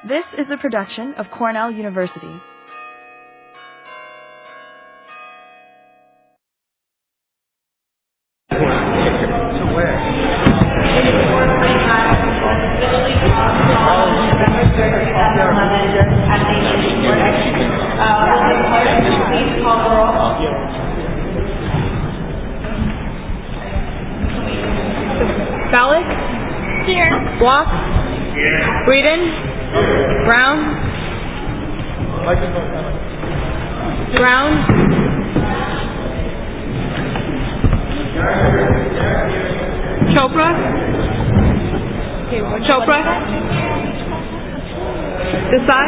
This is a production of Cornell University. Balak? Here. Block? Here. Breeden? Brown? Brown? Chopra? Chopra? Desai?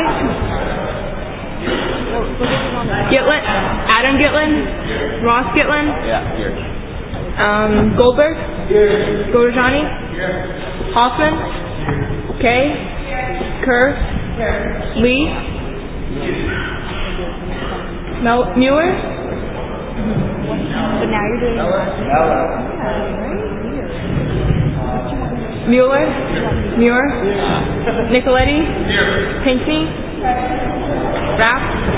Gitlin? Adam Gitlin? Ross Gitlin? Yeah, here. Goldberg? Godajani? Hoffman? Kay? Kerr? Lee? Mueller? But now you're doing Mueller? Muir? Nicoletti? Pinckney? Rapp?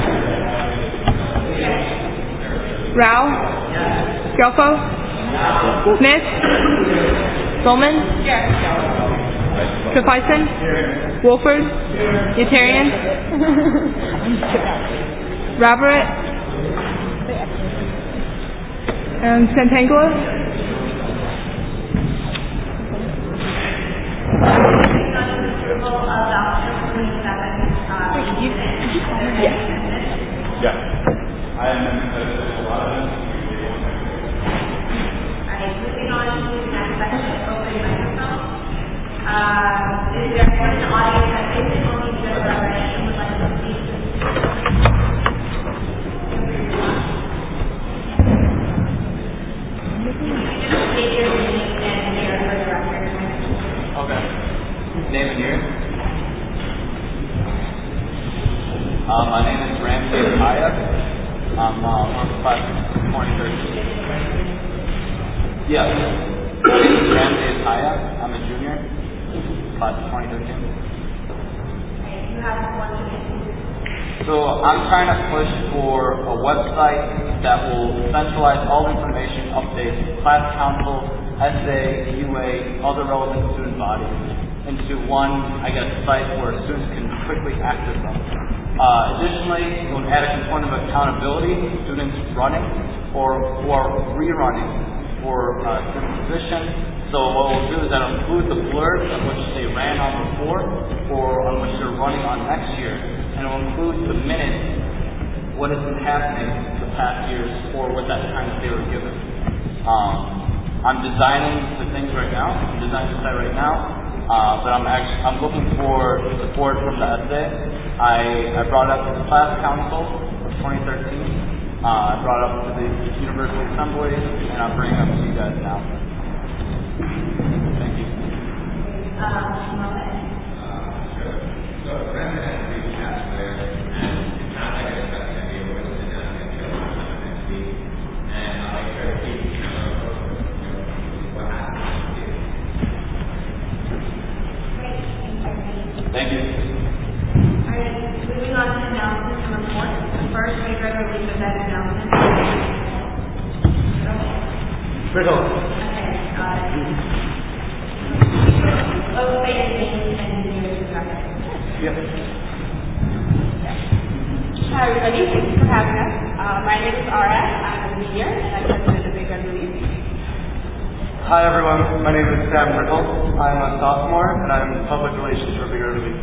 Rao? Gelfo? Smith? Bowman? Kafeisen? Wolford? Yetarian? Rabaret? Santangelo? Yes. Yeah. I am in a lot of them. Moving on to the next section, open microphone. Is there anyone in the audience that isn't only just already and would like to speak? You can just state your name and year for the record. Okay. Name and year? My name is Ramsey Hayek. I'm one class 2013. Yes. My name is Ramsey Hayek. I'm a junior, class 2013. You have 1 minute. So I'm trying to push for a website that will centralize all information, updates, class council, SA, UA, other relevant student bodies into one, site where students can quickly access them. Additionally, it will add a component of accountability to students running or who are rerunning for certain positions. So what we'll do is that it'll include the blurbs on which they ran on before or on which they're running on next year. And it will include the minutes, what has been happening the past years or what that time that they were given. I'm designing the things right now. I'm designing the site right now. But I'm looking for support from the essay. I brought up to the class council of 2013. I brought up to the university assembly, and I'm bringing it up to you guys now. Thank you. Sure. So Brandon has to be cast there, and it's not like I expect to be able to sit down and go on next week. And I'll make sure to keep what happens. Thank you. Alright, moving on to announcements and reports. The first regular release event announcement. Riddle. Okay, both say your names and your instructor. Yep. Hi everybody, thank you for having us. My name is Ara, I'm a senior and I'm president of Big Red Relief. Hi everyone, my name is Sam Rickle. I'm a sophomore and I'm public relations for Big Red Relief.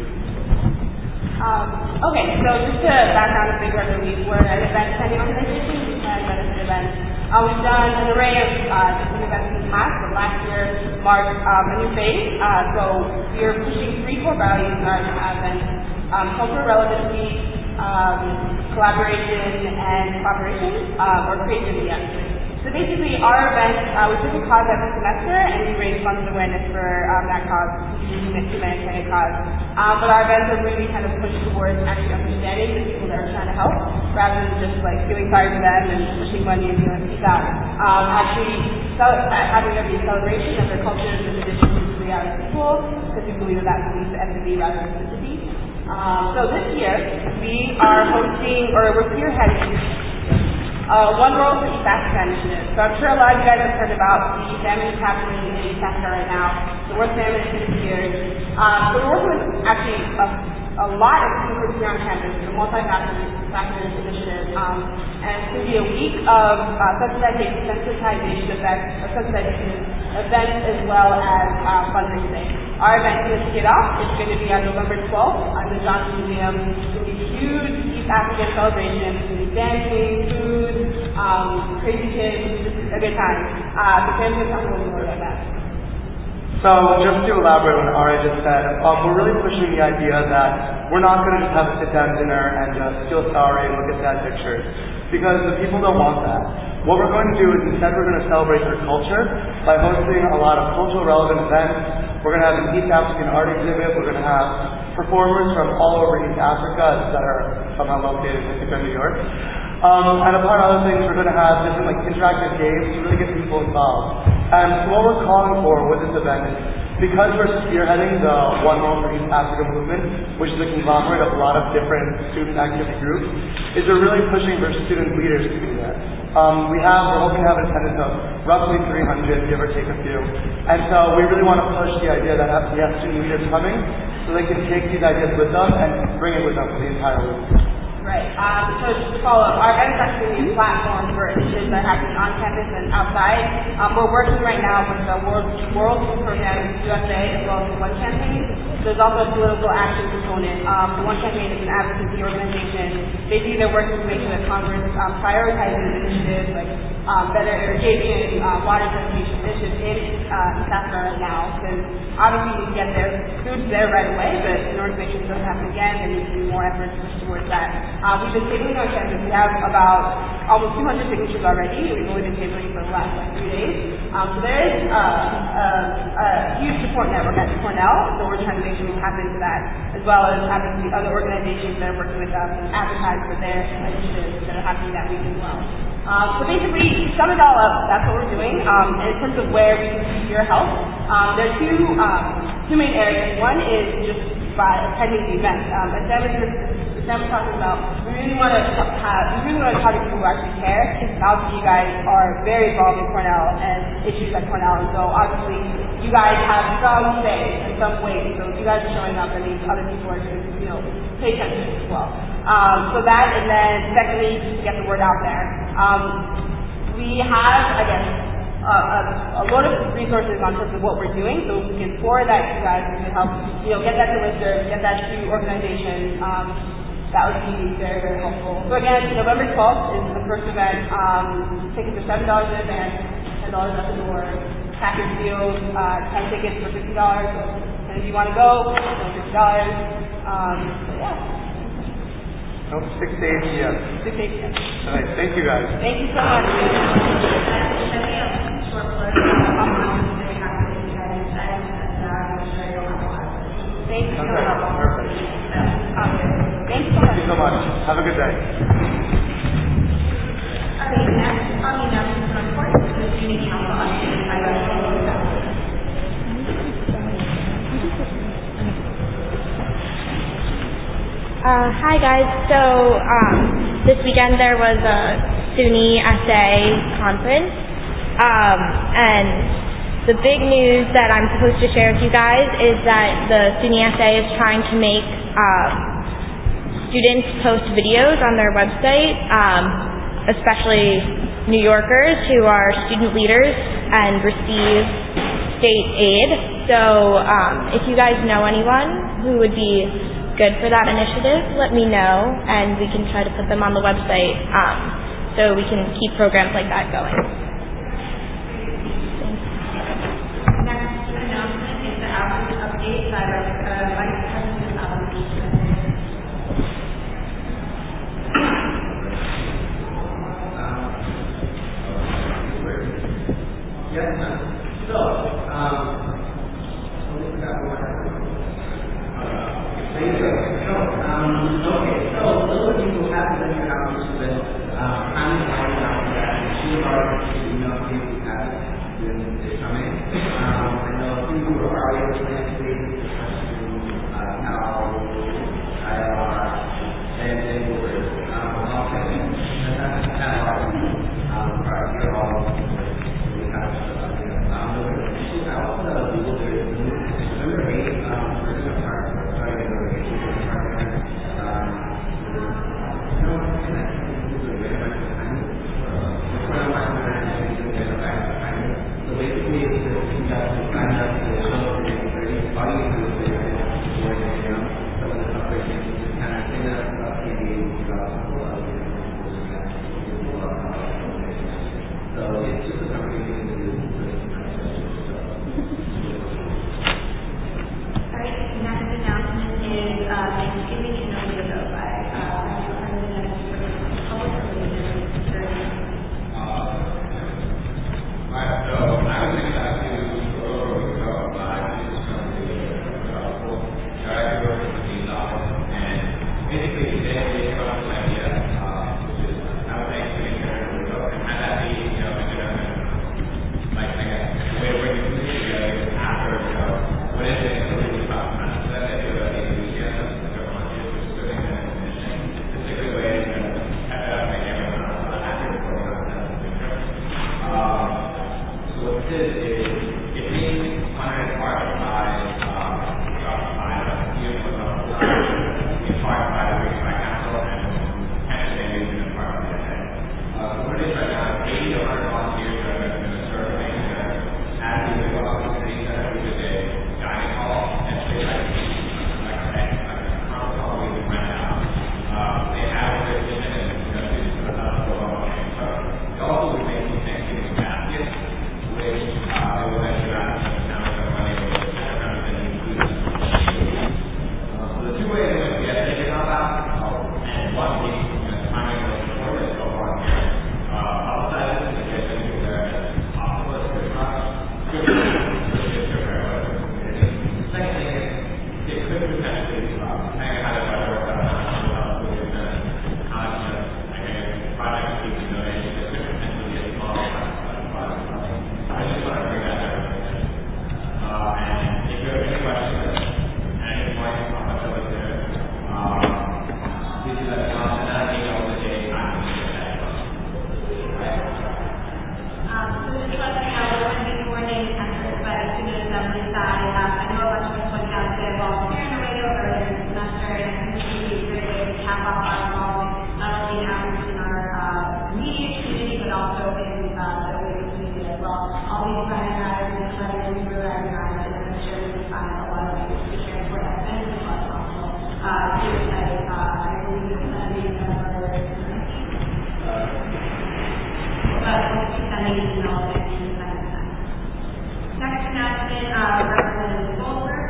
Okay, so just to background of Big Red Relief, we're an event planning organization. We plan benefit events. We've done an array of different events in the past, but last year marked a new phase. So we're pushing 3 core values in our events: cultural relevancy, collaboration, and cooperation, or creativity actually. So basically our event, we pick a cause every semester and we raise funds and awareness for that cause, humanitarian cause. But our events are really kind of pushed towards actually understanding the people that are trying to help, rather than just like feeling sorry for them and pushing money and doing things out. Actually having a celebration of their cultures in addition to the reality of people, because we believe that leads to empathy rather than sympathy. So this year, we are hosting, or we're spearheading, One World for East Africa initiative. So I'm sure a lot of you guys have heard about the famine that's happening in East Africa right now. The worst famine in 50 years. So we're working with actually a lot of students here on campus, the multi-faceted initiative. And it's going to be a week of sensitization events as well as fundraising. Our event is going to kick off. It's going to be on November 12th at the Johnson Museum. It's going to be a huge East African celebration. It's going to be dancing, food, crazy kids, just a good time. So Sam's going to talk a little more about that. So just to elaborate on what Ari just said, we're really pushing the idea that we're not going to just have a sit-down dinner and just feel sorry and look at sad pictures, because the people don't want that. What we're going to do is instead we're going to celebrate their culture by hosting a lot of cultural relevant events. We're going to have an East African art exhibit. We're going to have performers from all over East Africa that are somehow located in Ithaca, New York. And apart from other things, we're going to have different interactive games to really get people involved. And so what we're calling for with this event is, because we're spearheading the One World for East Africa movement, which is a conglomerate of a lot of different student activity groups, is we're really pushing for student leaders to be there. We're hoping to have an attendance of roughly 300, give or take a few. And so we really want to push the idea that we have student leaders coming so they can take these ideas with them and bring it with them for the entire week. Right. So just to follow up, our event is actually a platform for initiatives that are happening on campus and outside. We're working right now with the World Food Program USA as well as the One Campaign. There's also a political action component. The One Campaign is an advocacy organization. Basically, they're working to make sure that Congress prioritizes initiatives like better irrigation, water sanitation initiatives in East Africa right now. Because obviously you can get their food there right away, but in order to make sure it doesn't happen again, there needs to be more efforts pushed towards that. We've been tabling on campus. We have about almost 200 signatures already. We've only been tabling for the last 3 days. So there is a huge support network at Cornell, so we're trying to make sure we tap into that, as well as having the other organizations that are working with us and advertise for their initiatives that are happening that week as well. So basically, sum it all up, that's what we're doing. And in terms of where we can see your help, there are two main areas. One is just by attending the event. As Sam was talking about, we really want to talk to people who actually care. Obviously, you guys are very involved in Cornell and issues at Cornell, and so obviously you guys have some say in some ways. So if you guys are showing up, that means other people are going to, pay attention as well. So that, and then secondly, just to get the word out there. We have, I guess, a lot of resources on terms of what we're doing, so we can forward that to you guys and help, get that to listserv, get that to organizations. That would be very, very helpful. So again, November 12th is the first event. Tickets are $7 in advance, $10 at the door. Package deals, 10 tickets for $50. And if you want to go, it's $50. So yeah. 6 to 8 p.m. 6 to 8 p.m. All right, thank you guys. Thank you so much. Thank you so much. Perfect. Thank you so much. Thank you so much. Have a good day. Okay, next on the announcement report is the student council update by Hi guys, so this weekend there was a SUNY essay conference, and the big news that I'm supposed to share with you guys is that the SUNY essay is trying to make students post videos on their website, especially New Yorkers who are student leaders and receive state aid. So if you guys know anyone who would be good for that initiative, let me know, and we can try to put them on the website so we can keep programs like that going. Next announcement is the outreach update by Vice President Outreach. Yes, so, so those of you who haven't done your outreach list, I'm inviting out that you are, people have been coming. I know a few who are already planning to now an email if you decide to send. Next announcement, Representative Goldberg.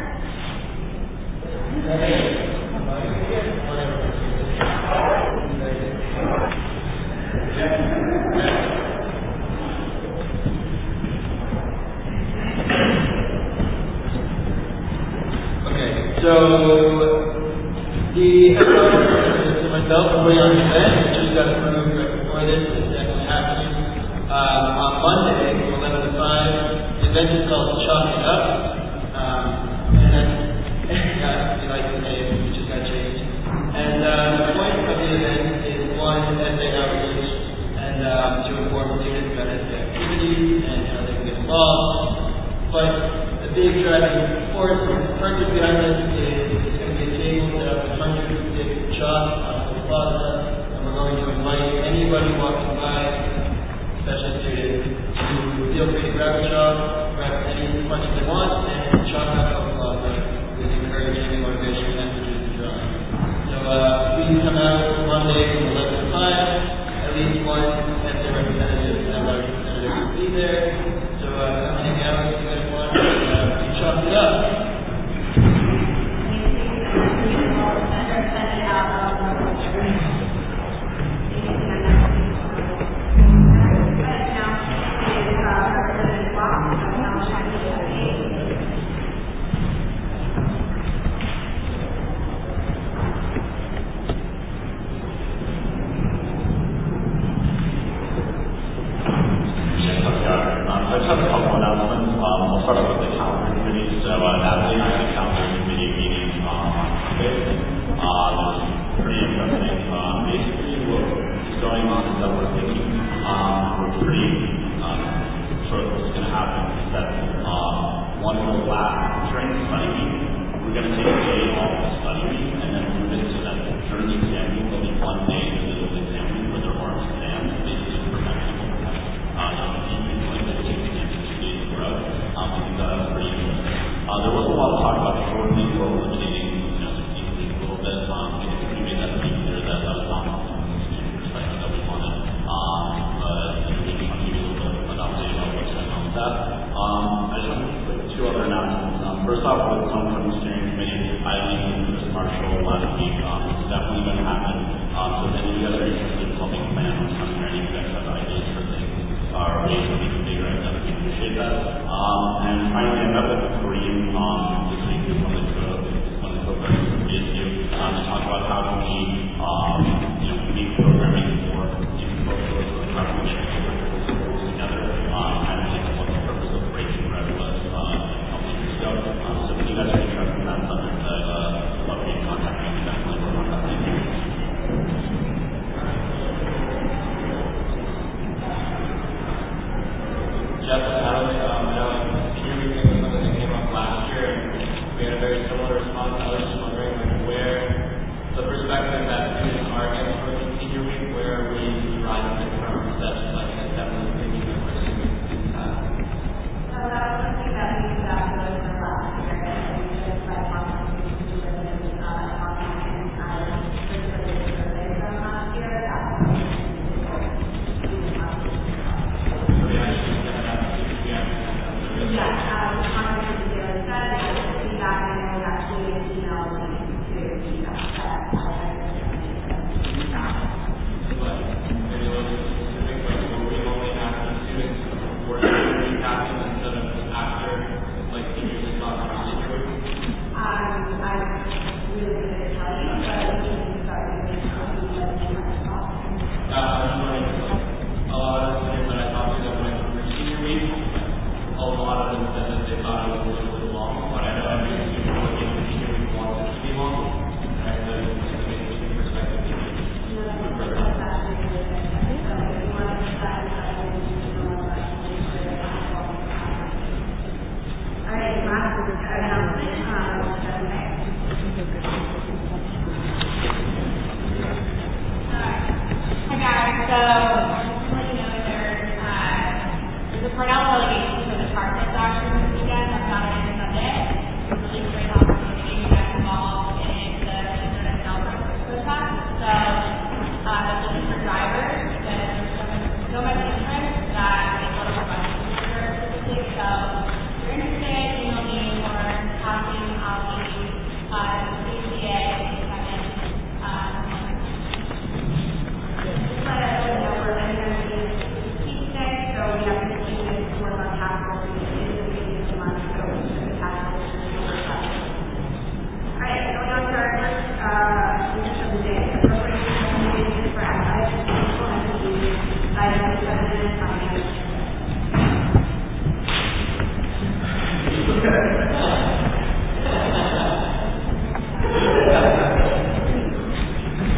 So, the myself, Leon Smith, just got approved right before this. It's actually happening on Monday from 11 to 5. The event is called Chalk It Up. And we like the name, we just got changed. And the point of the event is one, essay outreach, and to inform students about essay activities and how they can get involved. But the big driving force behind this is it's going to be a table set up with hundreds of stick chalk on the plaza, and we're going to invite anybody walking by, especially students, to feel free to grab a chalk, grab any much as they want, and chalk out on the plaza with encouraging motivation messages and drawing. So please come out Monday from 11 to 5. At least one essay representative and our representative will be there. So come hang out if you guys want and chalk it up.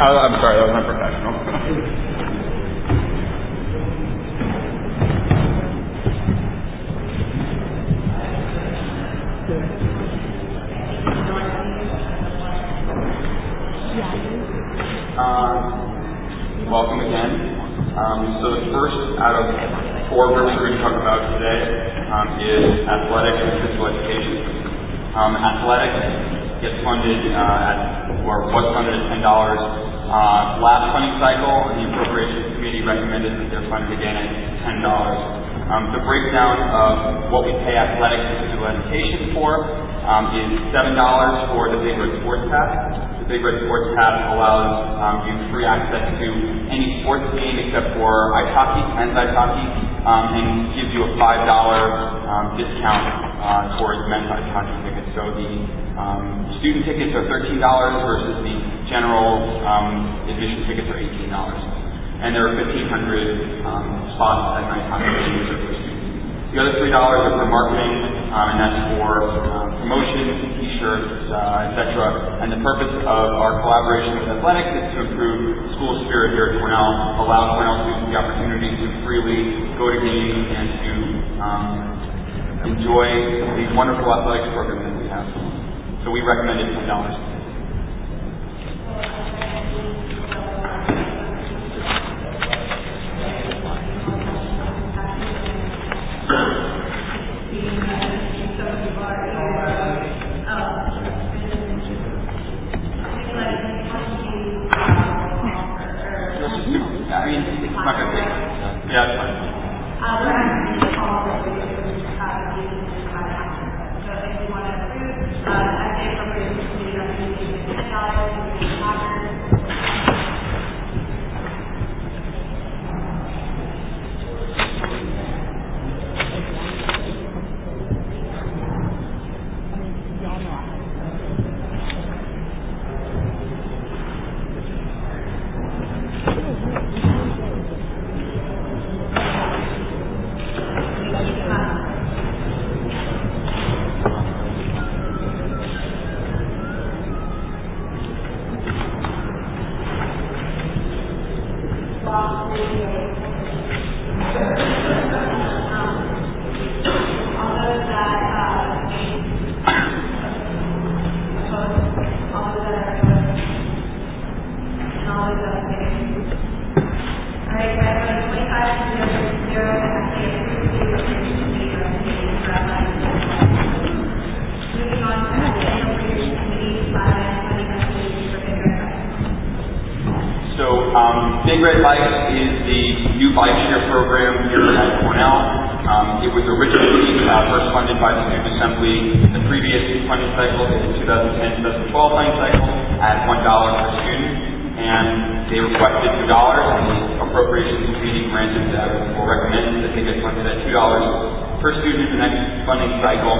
I'm sorry, that was unprofessional. Welcome again. So the first out of 4 groups we're going to talk about today is athletics and physical education. Athletics gets funded was funded at $10 last funding cycle, and the Appropriations Committee recommended that they're funded again at $10. The breakdown of what we pay athletics and physical education for is $7 for the Big Red Sports Pass. The Big Red Sports Pass allows you free access to any sports game except for ice hockey, men's ice hockey, and gives you a $5 discount towards men's ice hockey tickets. So the student tickets are $13 versus the general admission tickets are $18. And there are 1,500 spots at night hockey games for students. The other $3 are for marketing, and that's for promotions, T-shirts, etc. And the purpose of our collaboration with athletics is to improve school spirit here at Cornell, allow Cornell students the opportunity to freely go to games and to enjoy these wonderful athletics programs that we have. So we recommended $10. Big Red Bikes is the new bike share program here at Cornell. It was originally first funded by the Student Assembly the previous funding cycle, the 2010-2012 funding cycle, at $1 per student, and they requested $2, and the Appropriations Committee granted that, or recommended that they get funded at $2 per student in the next funding cycle.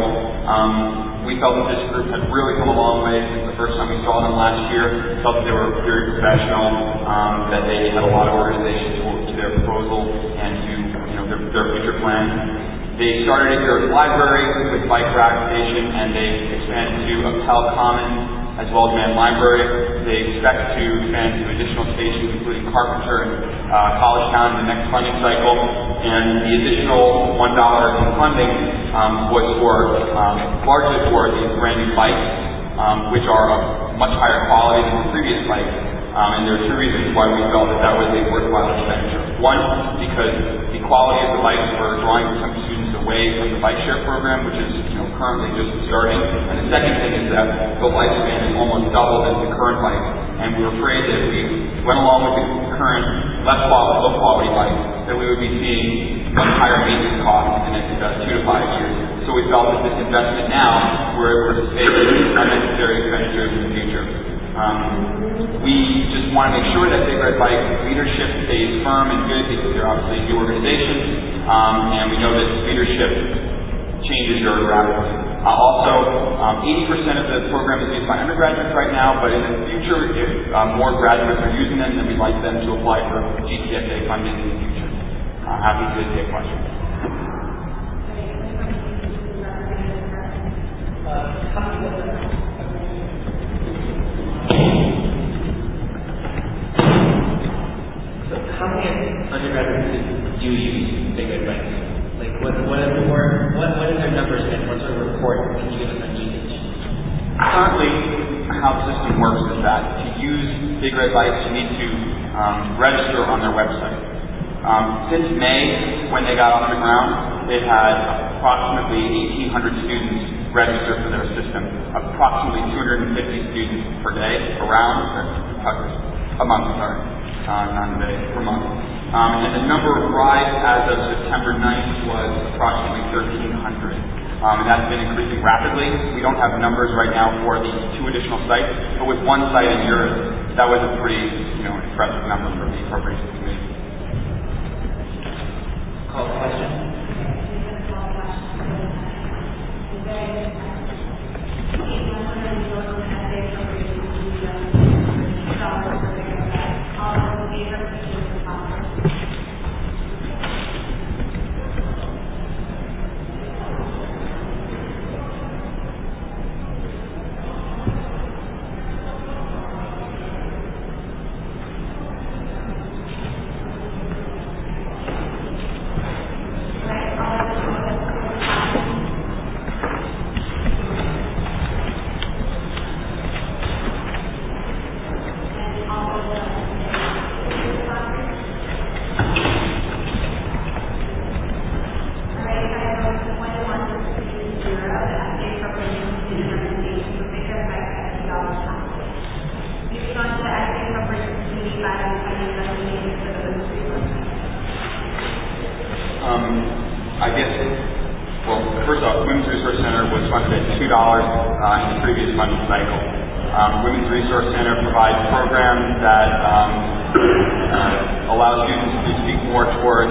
We felt that this group had really come a long way since the first time we saw them last year. We felt that they were very professional, that they had a lot of organization to their proposal and to their future plans. They started at their library with bike rack station, and they expanded to Appel Commons as well as Mann Library. They expect to expand to additional stations, including Carpenter and College Town in the next funding cycle. And the additional $1 in funding was for largely for these brand new bikes, which are of much higher quality than the previous bikes. And there are 2 reasons why we felt that that was a worthwhile expenditure. One, because the quality of the bikes were drawing some students away from the bike share program, which is currently just starting. And the second thing is that the lifespan is almost double than the current bike. And we were afraid that if we went along with the current low quality bike, that we would be seeing much higher maintenance costs in the next 2 to 5 years. So we felt that this investment now, we're able to save unnecessary expenditures in the future. We just want to make sure that Big Red Bike leadership stays firm and good, because they're obviously a new organization, and we know that leadership changes very rapidly. Also, 80% of the program is used by undergraduates right now, but in the future, if more graduates are using them, then we'd like them to apply for GTSA funding in the future. Happy to take questions. how the system works is that to use Big Red Lights, you need to register on their website. Since May, when they got off the ground, they've had approximately 1,800 students register for their system, approximately 250 students per day, a month, not a day, per month. And the number of rides as of September 9th was approximately 1,300. And that's been increasing rapidly. We don't have numbers right now for the 2 additional sites, but with one site in Europe, that was a pretty, impressive number for the appropriations committee. Call the question. First off, Women's Resource Center was funded at $2 in the previous funding cycle. Women's Resource Center provides programs that allow students to speak more toward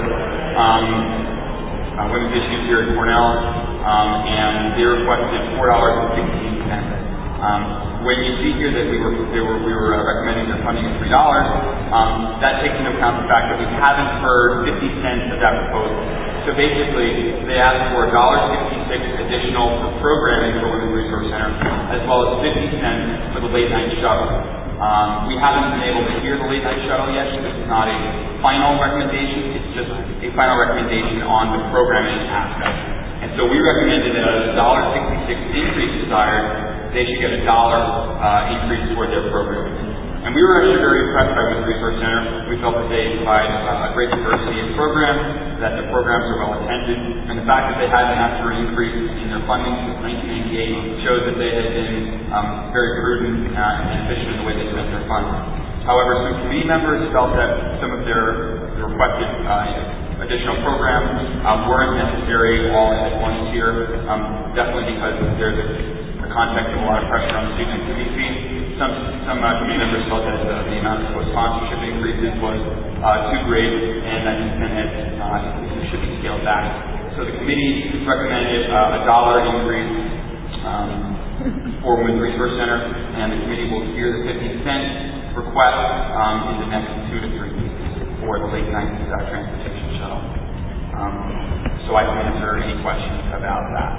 women's issues here at Cornell, and they requested $4.16. When you see here that we were recommending their funding at $3, that takes into account the fact that we haven't heard 50 cents of that proposal. So basically, they asked for $1.66 additional for programming for Women's Resource Center, as well as 50 cents for the late night shuttle. We haven't been able to hear the late night shuttle yet, so this is not a final recommendation. It's just a final recommendation on the programming aspect. And so we recommended a $1.66 increase desired. They should get a $1 increase toward their programming. And we were actually very impressed by Women's Resource Center. We felt that they provide a great diversity of programs, that the programs are well attended, and the fact that they hadn't asked for an increase in their funding since 1998 shows that they had been very prudent and efficient in the way they spent their funds. However, some committee members felt that some of their requested additional programs weren't necessary all at once here, definitely because there's a context of a lot of pressure on student activity fees. Some committee members felt that the amount of co-sponsorship increases was too great, and that increases should be scaled back. So the committee recommended a $1 increase for Women's Resource Center, and the committee will hear the 50-cent request in the next 2 to 3 weeks for the late night transportation shuttle. So I can answer any questions about that.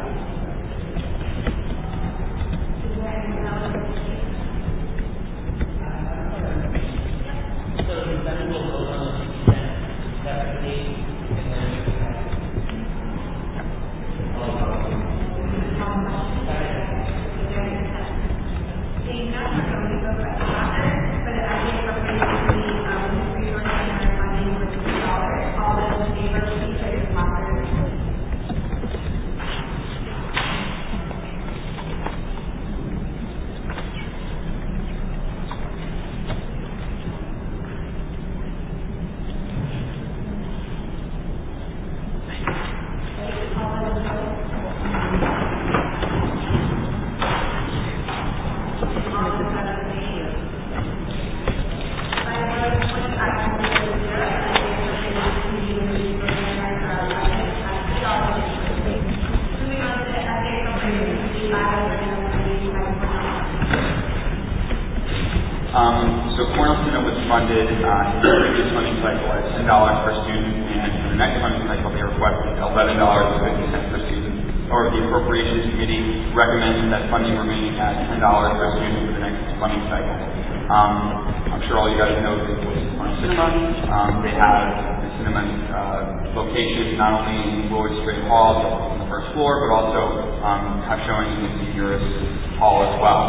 So Cornell Student was funded in the previous funding cycle at $10 per student, and for the next funding cycle they requested $11.50 per student. Or the Appropriations Committee recommends that funding remain at $10 per student for the next funding cycle. I'm sure all you guys know that Cornell Cinema. They have the cinema location not only in Willard Strait Hall on the first floor, but also have showings in the Seniors Hall as well.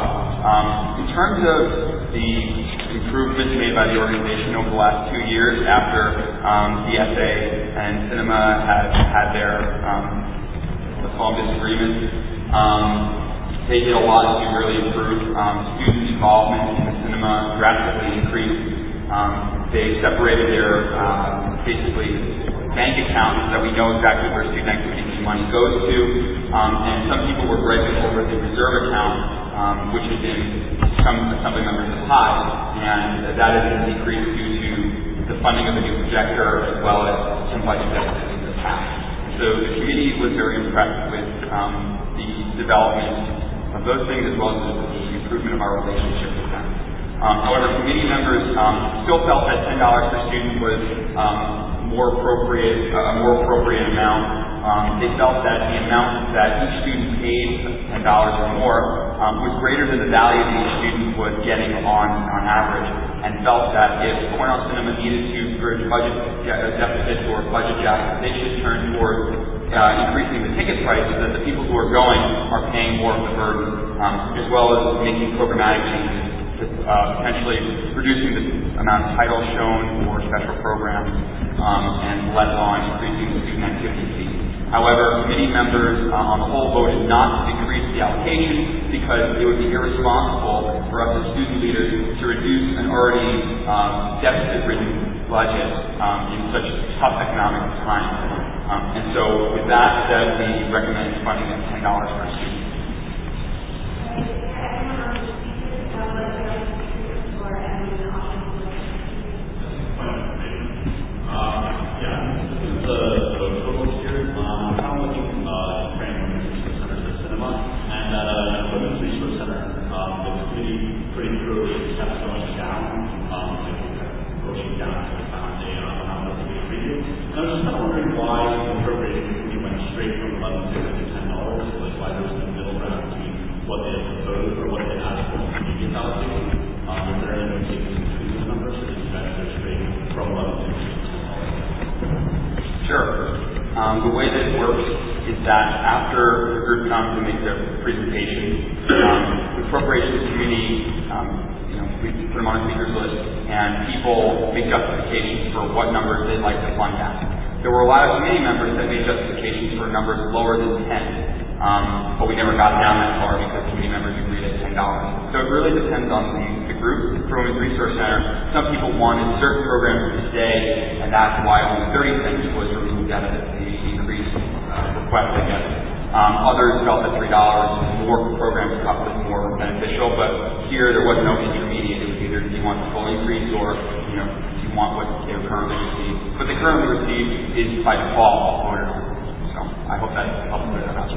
In terms of the improvements made by the organization over the last 2 years after the FA and cinema had their, let's call them disagreements, they did a lot to really improve student involvement in the cinema, drastically increased. They separated their basically bank accounts so that we know exactly where student activity money goes to, and some people were griping over the reserve account, which has been some assembly members have high, and that has been decreased due to the funding of the new projector as well as some budget deficits in the past. So the committee was very impressed with the development of those things as well as the improvement of our relationship with them. However, committee members still felt that $10 per student was a more appropriate amount. They felt that the amount that each student paid, $10 or more, was greater than the value that each student was getting on average, and felt that if Cornell Cinema needed to bridge budget deficits or budget gaps, they should turn towards increasing the ticket prices so that the people who are going are paying more of the burden, as well as making programmatic changes, potentially reducing the amount of titles shown for special programs, and less on increasing the student activity fee. However, committee members on the whole voted not to decrease the allocation because it would be irresponsible for us as student leaders to reduce an already deficit-ridden budget in such tough economic times. And so with that said, we recommend funding at $10 per student. The way that it works is that after the group comes and makes their presentation, the appropriations committee, we put them on a speakers list, and people make justifications for what numbers they'd like to fund at. There were a lot of committee members that made justifications for numbers lower than 10, but we never got down that far because committee members agreed at $10. So it really depends on the group. For Women's Resource Center, some people wanted certain programs to stay, and that's why only 30 cents was removed out of the increased request, I guess. Others felt that $3 more programs cut was more beneficial, but here there was no intermediate. It was either do you want the full increase or do you want what they currently receive. What they currently receive is by default voted on. So I hope that helps clear that out.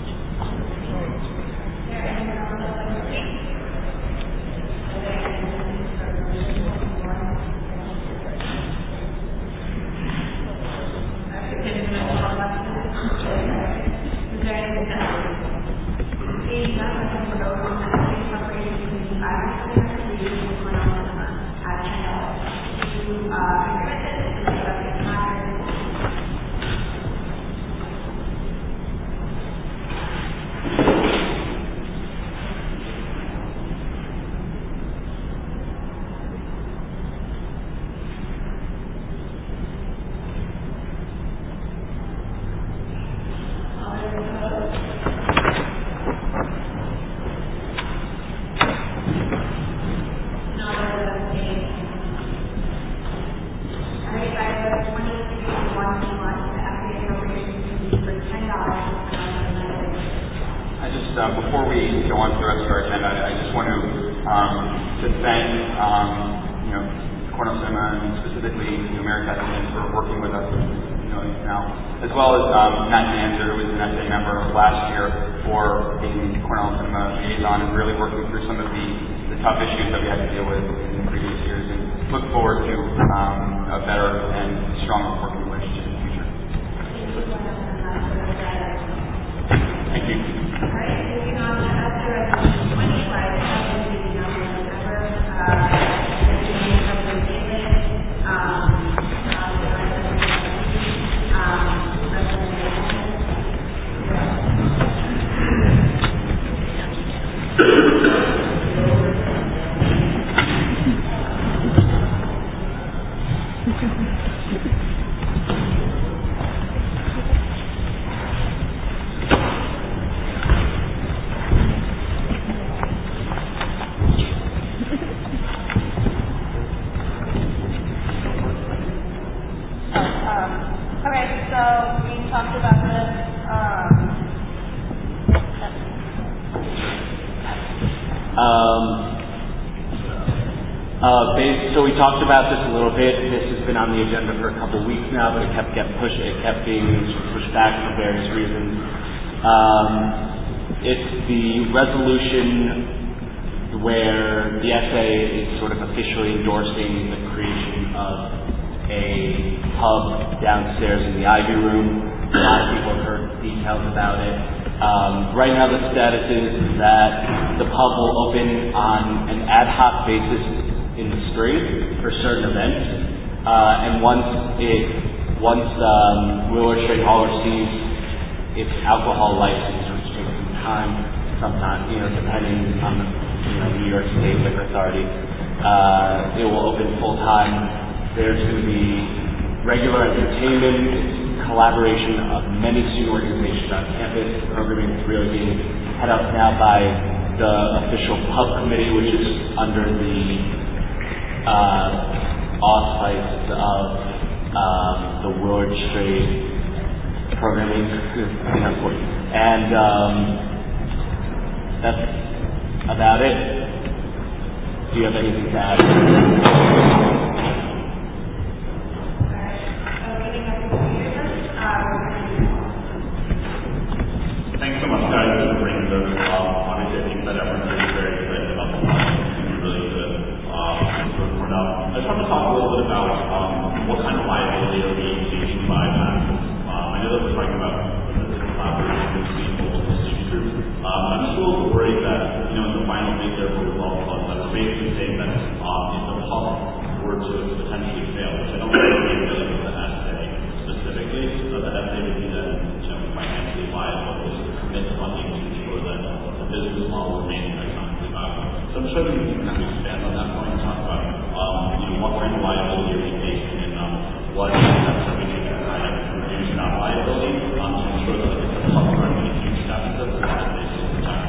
Before we go on to the rest of our agenda, I just want to thank Cornell Cinema and specifically America for working with us now, as well as Matt Danzer, who was an SA member last year, for being Cornell Cinema liaison and really working through some of the tough issues that we had to deal with in the previous years, and look forward to a better and stronger working relationship in the future. Thank you. So we talked about this a little bit. This has been on the agenda for a couple of weeks now, but it kept getting pushed. It kept being pushed back for various reasons. It's the resolution where the SA is sort of officially endorsing the creation of a pub downstairs in the Ivy Room. A lot of people have heard details about it. Right now the status is that the pub will open on an ad hoc basis in the spring for certain events, and once Willard Straight Hall receives its alcohol license, which takes some time, sometimes, depending on the New York State Liquor Authority, it will open full time. There's going to be regular entertainment, collaboration of many student organizations on campus. The programming is really being head up now by the official pub committee, which is under the auspices of the Willard Straight programming, and that's about it. Do you have anything to add? Thanks so much, guys, for bringing those up. Obviously, I think that everyone's very excited about the project. It's really good. I just want to talk a little bit about what kind of liability are we engaging by that. I know that we're talking about the collaboration between multiple student groups. I'm just a little worried that, in the final thing there for the law club, that we're basically saying that if the pub were to potentially fail, which I don't think would be really with the essay specifically, so the essay would be then, financially viable, is to commit funding to ensure that the business model remains economically viable. So I'm sure that you can kind of expand on that point and talk about, what kind of liability are we facing and what steps are we taking to kind of reduce that liability to ensure that the pub run in a huge deficit for our business over time.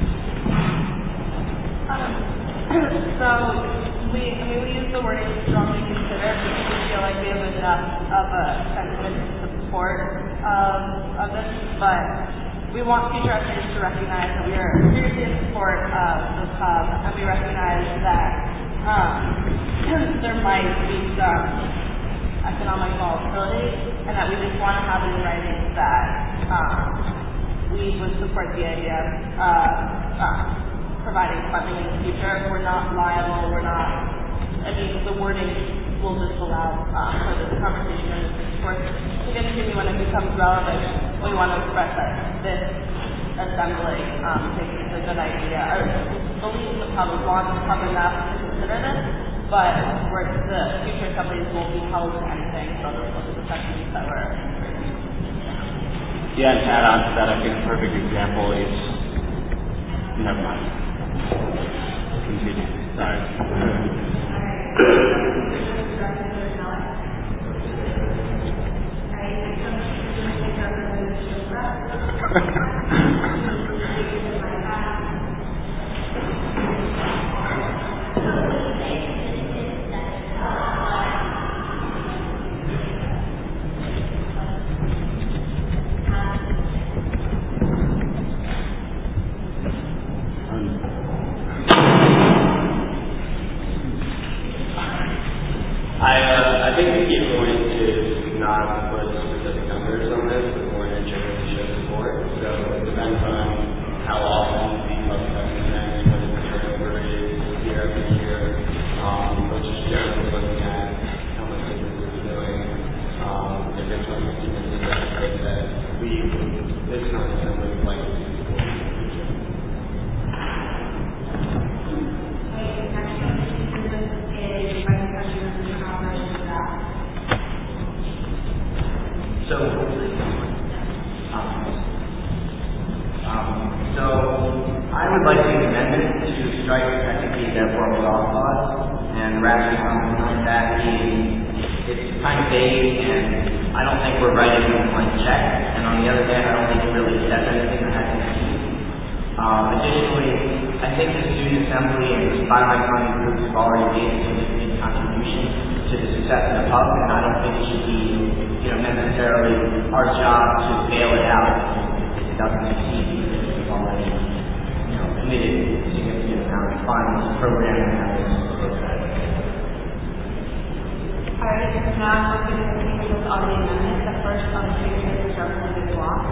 So we use the wording strongly consider because we feel like we have enough of a sentiment to support of this, but we want future essays to recognize that we are seriously in support of the pub, and we recognize that there might be some economic volatility, and that we just want to have it in writing that we would support the idea of providing funding in the future. We're not liable, the wording will just allow for this conversation and this discourse to continue when it becomes relevant. We want to express that this assembly thinks it's a good idea, or believes the public wants the public enough to consider this, but where the future assemblies won't be held to anything, so those are the sections that we're Yeah, and to add on to that, I think a perfect example is, never mind. Continue. Sorry. I think the key point is not put specific numbers on this, but more than generally show support. So it depends on how often the public events, what the turnover is year after year, but just generally looking at how much business is doing, if there's something that it's not something like to do before in the future. So I would like the amendment to strike technically therefore without clause, and rather than something like that it's kind of vague, and I don't think we're writing a blank check, and on the other hand, I don't think it really says anything that has to be. Additionally, I think the student assembly and the spotlight groups have already made a significant contribution to the success of the pub, and I don't think it should be necessarily our job to bail it out if it doesn't succeed, because we've already committed a significant amount of funds, programming, and now we're going to continue with all the amendments. The first on the previous is represented block.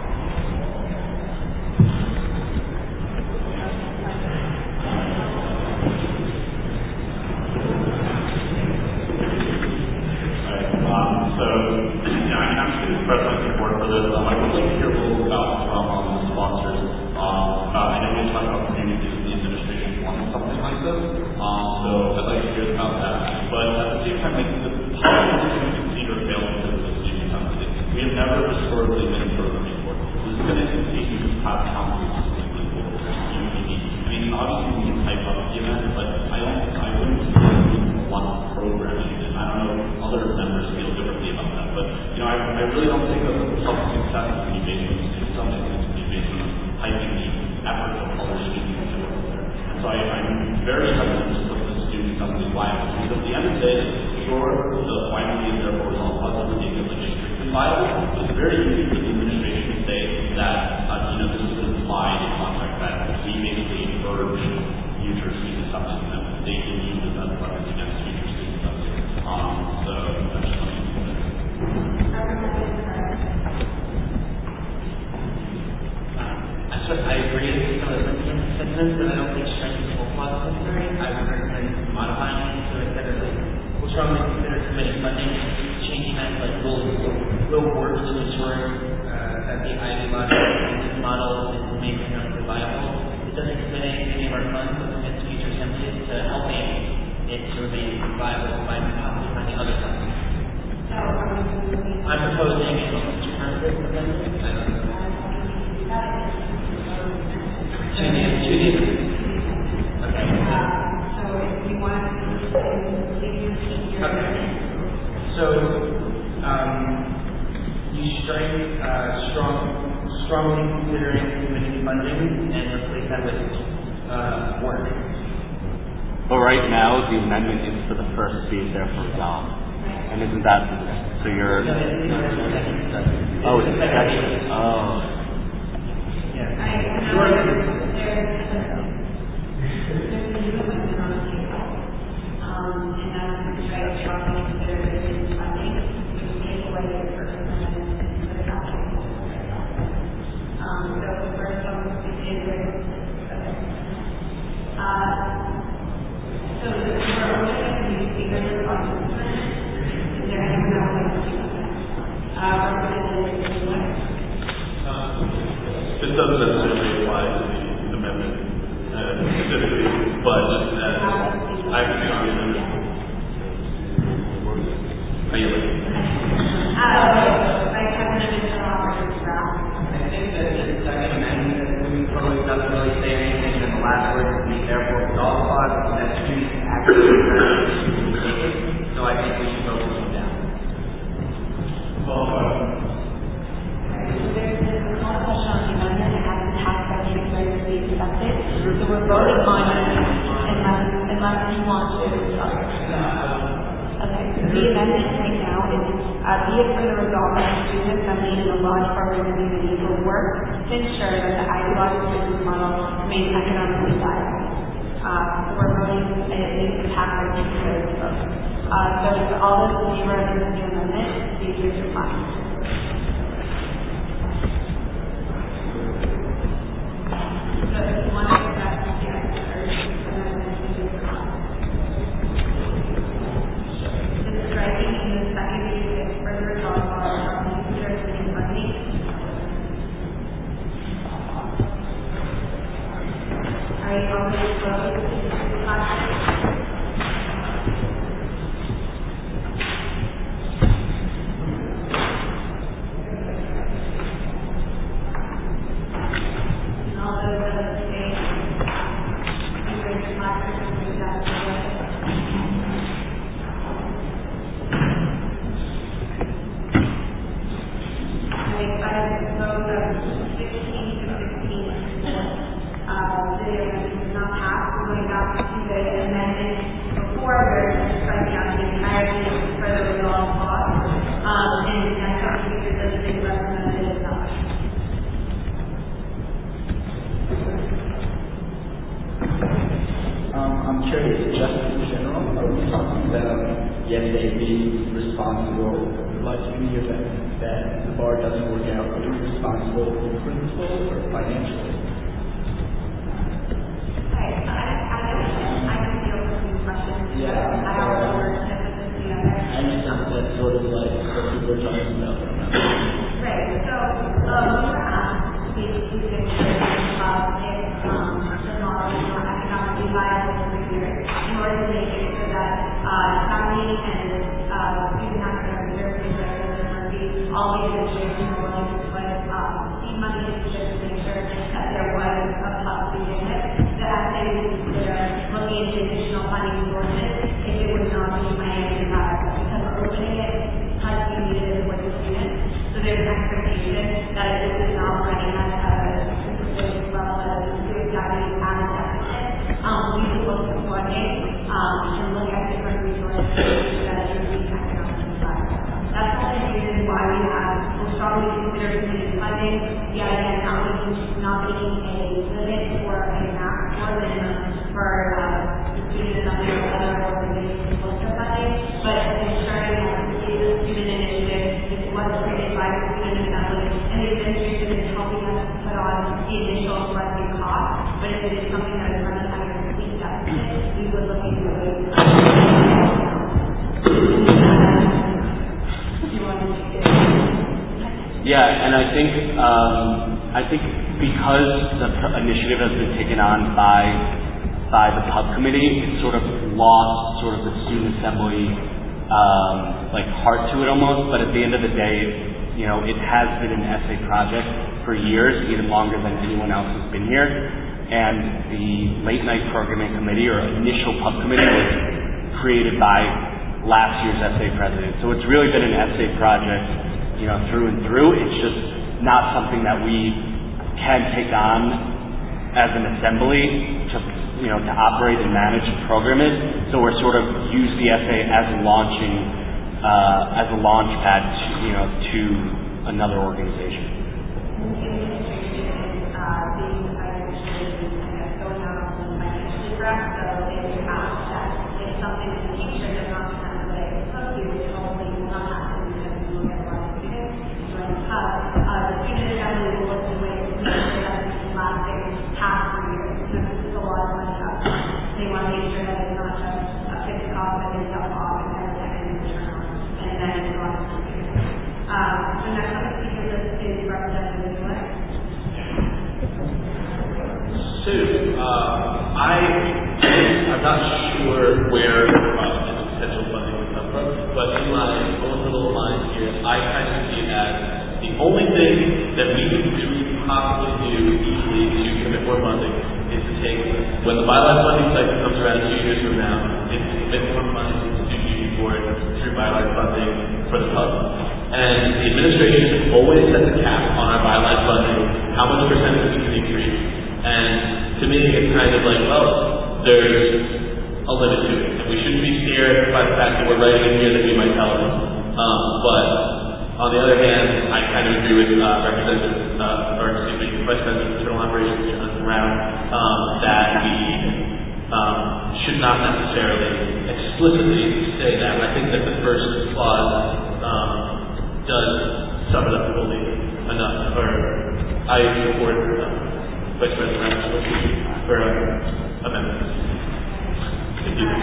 So, I'm just going to express my support for this. I would like to hear a little about from the sponsors. I know we talked about communities and the administration wanting something like this. So I'd like to hear about that. But at the same time, the policies we consider available to the student company. We have never historically been a program before. This is going to continue to have councils specifically for community. I mean, obviously we can type up the event, but I wouldn't see a lot of programming. I don't know if other members feel differently about that, but I really don't think that the public success is going to be based on student something that's going to be based on hyping the efforts of other students to work there. And so I'm very hesitant to put the student company viable, because at the end of the day, sure, the finally is therefore result positive with the administration viable. It's very easy for the administration to say that this is implied in contract that we basically encourage future student subsidies that they can use as leverage against future student subsidies. So that's just something to consider. I agree with some of the sentiments, but I don't think striking the whole clause is necessary. I would recommend modifying it so instead of we'll strongly consider committing funding, changing that will work to ensure that the Ivy model is made economically viable. It doesn't commit any of our funds, but commits future assemblies to helping it to remain viable by possibly finding other funds. I'm proposing a alternative amendment. I don't know. To the okay. So if you want to keep your amendment. So you strike strongly considering committing funding and replace that with work. But right now, the amendment is for the first be it therefore resolved. And isn't that, so you're... Oh, it's a section. Oh. There's a new amendment on the table. And that's to strike strongly considering funding, which takes away the first amendment and put it out there. So the first one is so we're opening a new speaker on this one. Is there anyone else who wants to speak on that? This doesn't necessarily apply to the amendment specifically, but just as I can see on the amendment. Are you listening? I have an additional operator's draft. I think that the second amendment probably doesn't really say anything in the last word to be therefore resolved clause that students actually so I think we should vote this one down. So we're voting on it unless you want to. Okay. The amendment right now is be it for the resolve that student assembly and the large program community will work to ensure that the ideological business model remains economically viable. So we're voting and it needs to pass our two-thirds vote. So if all those in favor of this new amendment, please raise your hand. So if you want to accept the striking in the second reading is further resolved from the future student funding. Are you all ready to vote? the SA being responsible, like in the event that the bar doesn't work out, are we responsible in principle or financially? Yeah, I understand that's sort of like what people are talking about. Right, so we were asked to basically make sure if the model is not economically viable for years in order to make it so that family and student academic services like all the administration were willing to put seed money into just to make sure that there was a plus begin with. The essay would consider looking into additional funding sources if it would not be financially viable, because opening it has to be needed with the students. So there's an expectation that if this is not running at a specific level that is doing exactly as a deficit, we would look for funding and look at different resources that are being economically viable. That's the only reason why we're strongly considering community funding. The idea is not making a limit or a max or minimum for the students and other organizations to look for funding, but ensuring that the student initiative is what's created by the student assembly, and the administration is helping us put on the initial funding cost. But if it is something that is running at a complete deficit, we would look into it. Yeah, and I think because the initiative has been taken on by the pub committee, it's sort of lost sort of the student assembly like heart to it almost. But at the end of the day, you know, it has been an essay project for years, even longer than anyone else has been here. And the late night programming committee or initial pub committee was created by last year's essay president. So it's really been an essay project, you know, through and through. It's just not something that we can take on as an assembly to, you know, to operate and manage and program it. So we're sort of use the essay as a launch pad to, you know, to another organization. I'm not sure where the potential funding would come from, but in my own little mind here, I kind of see it as the only thing that we could possibly do easily to commit more funding is to take, when the bylaw funding cycle comes around 2 years from now, is to commit more money to the student union board through bylaw funding for the pub. And the administration has always set the cap on our bylaw funding, how much percentage we can increase. And to me, it's kind of like, well, there's a limit to it. And we shouldn't be scared by the fact that we're writing in here that we might tell them. But on the other hand, I kind of agree with Vice President of Internal Operations, Jonathan Rao, that we should not necessarily explicitly say that. I think that the first clause does sum it up fully enough. Or I support Vice President Rao for amendments. Thank you.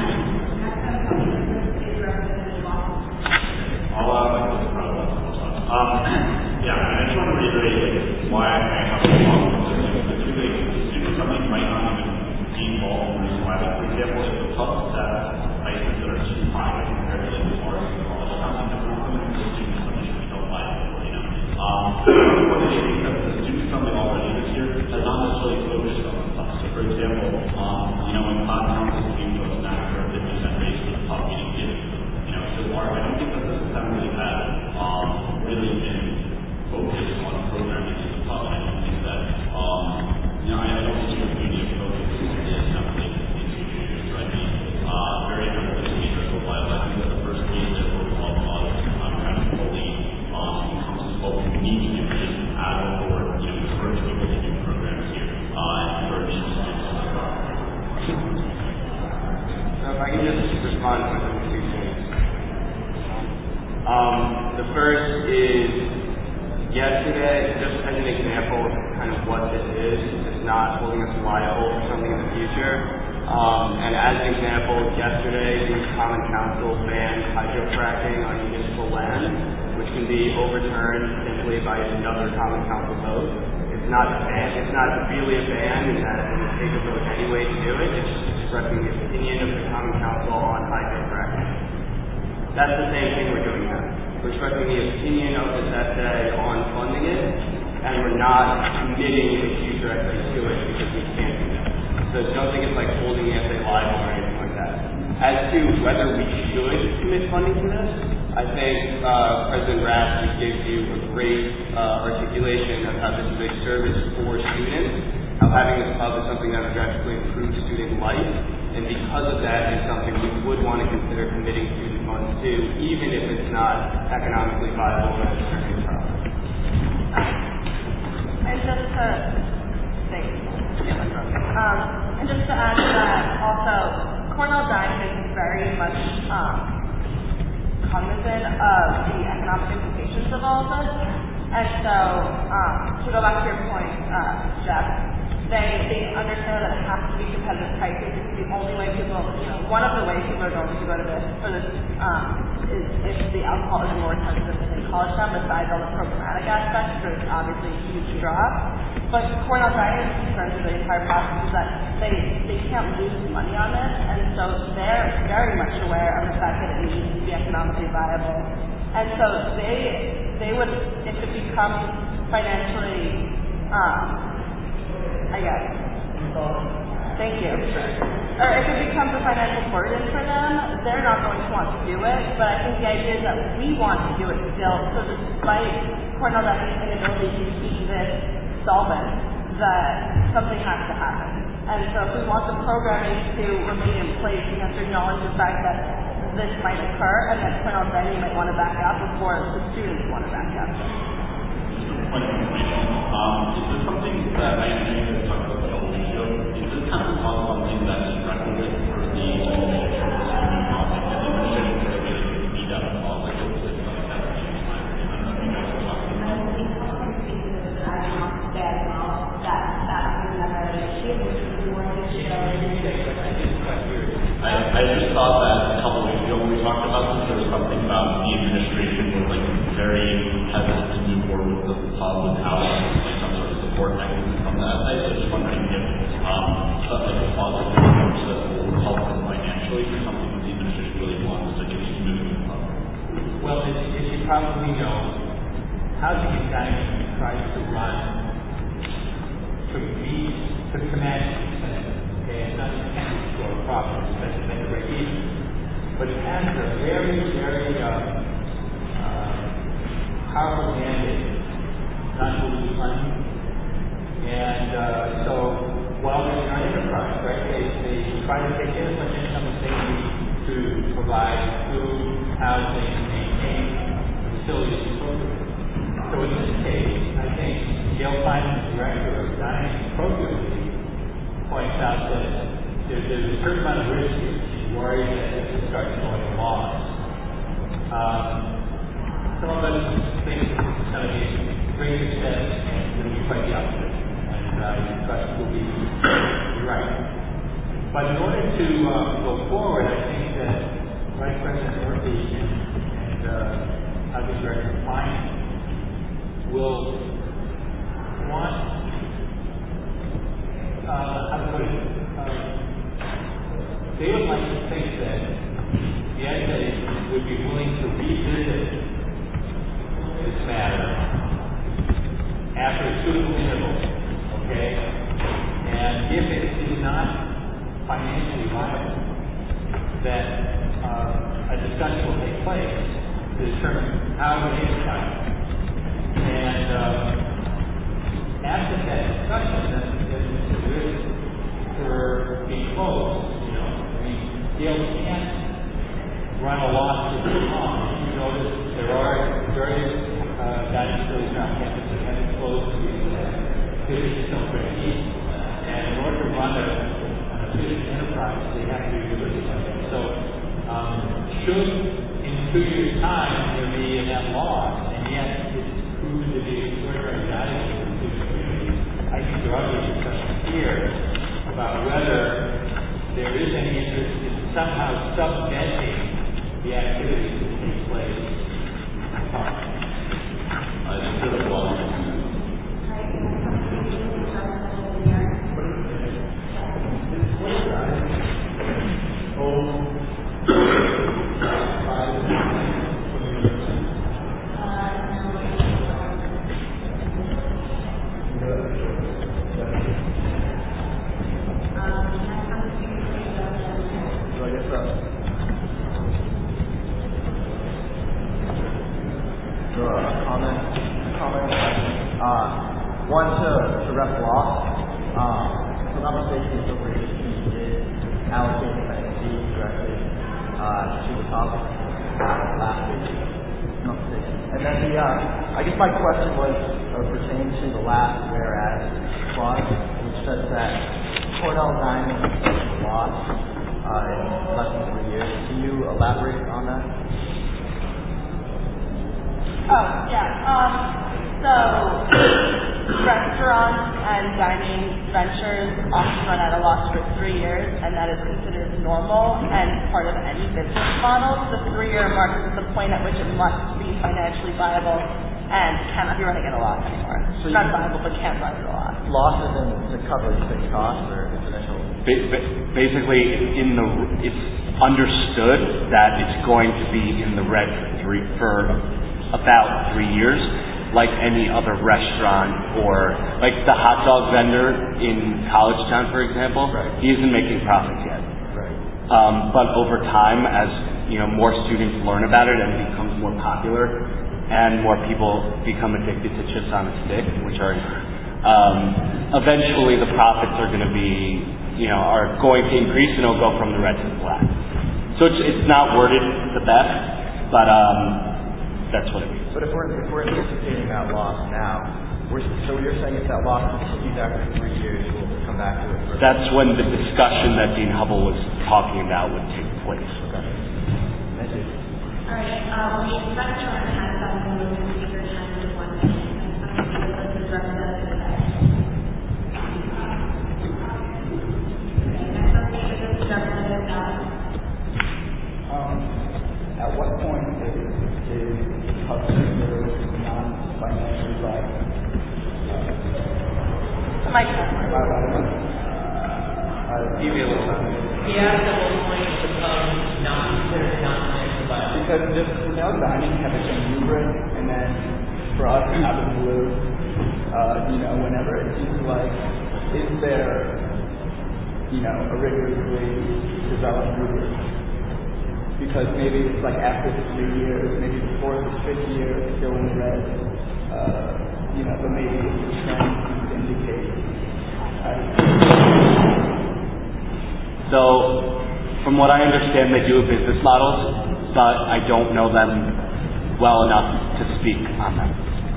Yeah, I just want to reiterate why I have a problem with this. The two things, student funding might not even be involved in the reason why. For example, if the pubs have prices that are too high compared to the bars and college housing, that we're going to student funding should be held liable, you know. One of the things that the student funding already this year has not necessarily focused on the pubs. So for example, you know, when class councils came to us now for a 50% raise for the pub, we didn't give, you know, so far. I don't think that this assembly had really been focused on programming in the pub. I don't think that, you know, I don't see a media focus in the assembly in 2 years, right? Very important speakers will file. I think that the first meeting that we're all on kind of fully encompasses what we need to do is add or, you know, encourage people to do programs here and encourage students to So if I can just respond to some of the things. The first is yesterday, just as an example of kind of what this is, it's not holding us liable for something in the future. And as an example, yesterday the Common Council banned hydrofracking on municipal land, which can be overturned simply by another Common Council vote. It's not really a ban in that it would take a vote anyway to do it. It's just expressing the opinion of the Common Council on hydrofracking. That's the same thing we're doing now. We're expressing the opinion of this essay on funding it, and we're not committing a future essay to it because we can't do that. So don't think it's like holding the essay liable or anything like that. As to whether we should commit funding to this, I think President Rath just gave you a great articulation of how this is a service for students, how having this club is something that would drastically improve student life, and because of that is something we would want to consider committing student funds to, even if it's not economically viable in a certain process. And just to and just to add to that, also, Cornell Dining is very much cognizant of the economic implications of all of this. And so, to go back to your point, Jeff, they understand that it has to be competitive pricing. It's the only way people, one of the ways people are going to go to this is if the alcohol is more expensive than in college town, besides all the programmatic aspects, there's obviously a huge drop. But Cornell Dining's concern through the entire process is that they can't lose money on this, and so they're very much aware of the fact that it needs to be economically viable. And so they would, if it becomes financially, thank you. Or if it becomes a financial burden for them, they're not going to want to do it. But I think the idea is that we want to do it still. So despite Cornell Dining's inability to keep this solvent, that something has to happen. And so if we want the programming to remain in place, we have to acknowledge the fact that this might occur and that Cornell Dining might want to back out before the students want to back out. Point of information. Is this something that I know you talked about the leadership? Is this kind of something that's requisite for the administration to really speed up all like this like that? I just thought that a couple weeks ago when we talked about this, there was something about the administration was like very hesitant to move forward with the positive housing, like some sort of support mechanism from that. I was just wondering if like a positive approach that will help them financially or something that the administration really wants to keep moving forward. Well, as you probably know, Housing and Dining tries to run to financially sensitive. Okay, it's not intended to grow profit, it's meant to make a break even. But it has a very, very powerful mandate not to lose money. And so while they're not enterprise, right, they try to take in as much income as they need to provide food, housing, maintain facilities and programs. So in this case, I think Gail Feynman, the director of Dining appropriately points out that there's a certain amount of risk here. She's worried that this will start going to loss. Some of us think it's going to be a great success and it's going to be quite the opposite. And trust will be right. But in order to go forward, I think that Vice President Murphy and Housing Director Feynman will want, how to put it, they would like to think that the essay would be willing to revisit this matter after a suitable interval, okay? And if it is not financially viable, that a discussion will take place to determine how to make it viable. And after that discussion, then the risk for being closed. Gail can't run a loss for too long. You notice there are various dining facilities around campus that have been closed because it's still pretty easy. And in order to run an efficient enterprise, they have to be realistic. So, should in 2 years' time there be that law, and yet it's proven to be extraordinarily valuable to the community, I think there ought to be discussion here about whether there is any interest in somehow subventing the activities that take place. One to Rep. Loss. If I'm not mistaken, the organization did allocate an fee directly to the top last week. No mistaken. And then I guess my question was pertaining to the last whereas clause, which says that Cornell Diamond lost in less than 3 years. Can you elaborate on that? Oh, yeah. So, restaurants and dining ventures often run at a loss for 3 years, and that is considered normal and part of any business model. The 3-year mark is the point at which it must be financially viable and cannot be running at a loss anymore. So not viable, but can't run at a loss. Loss isn't to cover fixed costs or initial. Basically, it's understood that it's going to be in the red for about 3 years. Like any other restaurant or like the hot dog vendor in College Town, for example, he isn't making profits yet. But over time, as more students learn about it and it becomes more popular, and more people become addicted to chips on a stick, which are eventually the profits are going to be are going to increase and it'll go from the red to the black. So it's not worded the best, but that's what it means. But if we're anticipating that loss now, so you're saying if that loss continues after 3 years, we'll come back to it? That's when the discussion that Dean Hubble was talking about would take place. Okay. Thank you. All right. The restaurant has something with the speaker time to 1 minute. Let's address that in a second. Next up, is Representative Allen. At what point is considered non-financially viable? Give me a little time. Yeah, at what point it becomes not considered non-financially viable? Because just Cornell Dining have a rubric, and then for us out of the blue, whenever it seems like, is there, a rigorously developed rubric? Because maybe it's like after the 3 years, maybe the 4th or 5th year, it's still in the red, but maybe it's a trend to indicate. So, from what I understand, they do business models, but I don't know them well enough to speak on them.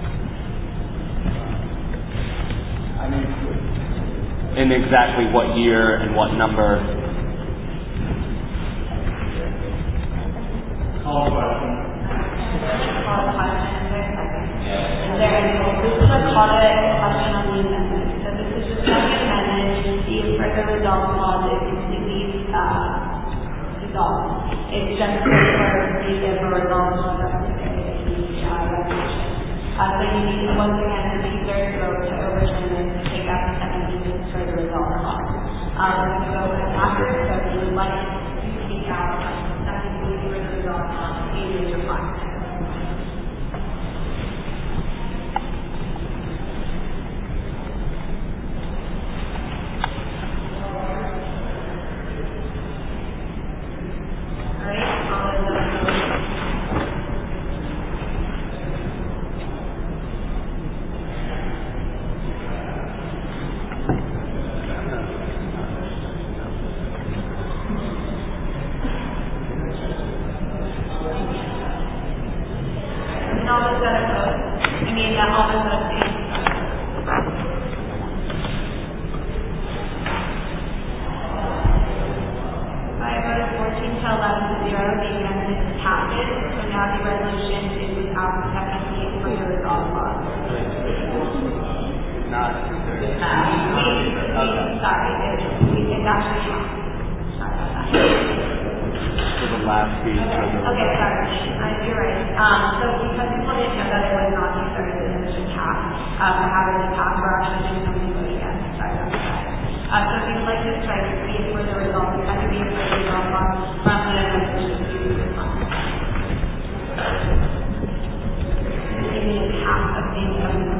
In exactly what year and what number. Call the question. This is a call to question on the amendment. So this is just an amendment. The further resolve clause is completely dissolved. It's just for the resolve clause of the resolution. So you need to once again a two-thirds vote to overturn this to take out the second reading for the resolve clause. We're going to go after, so if you would like to take out the resolution is technically for your resolve clause? Not considered. Sorry, it's actually sorry about that. For the last piece. Okay, sorry. You're right. So because people didn't know that it was not considered an initial cap, for having a cap, we're actually doing something really again. Sorry about that. So if you'd like to strike B for the result, that could be a for the result clause from the resolution to respond. This is a cap of being of the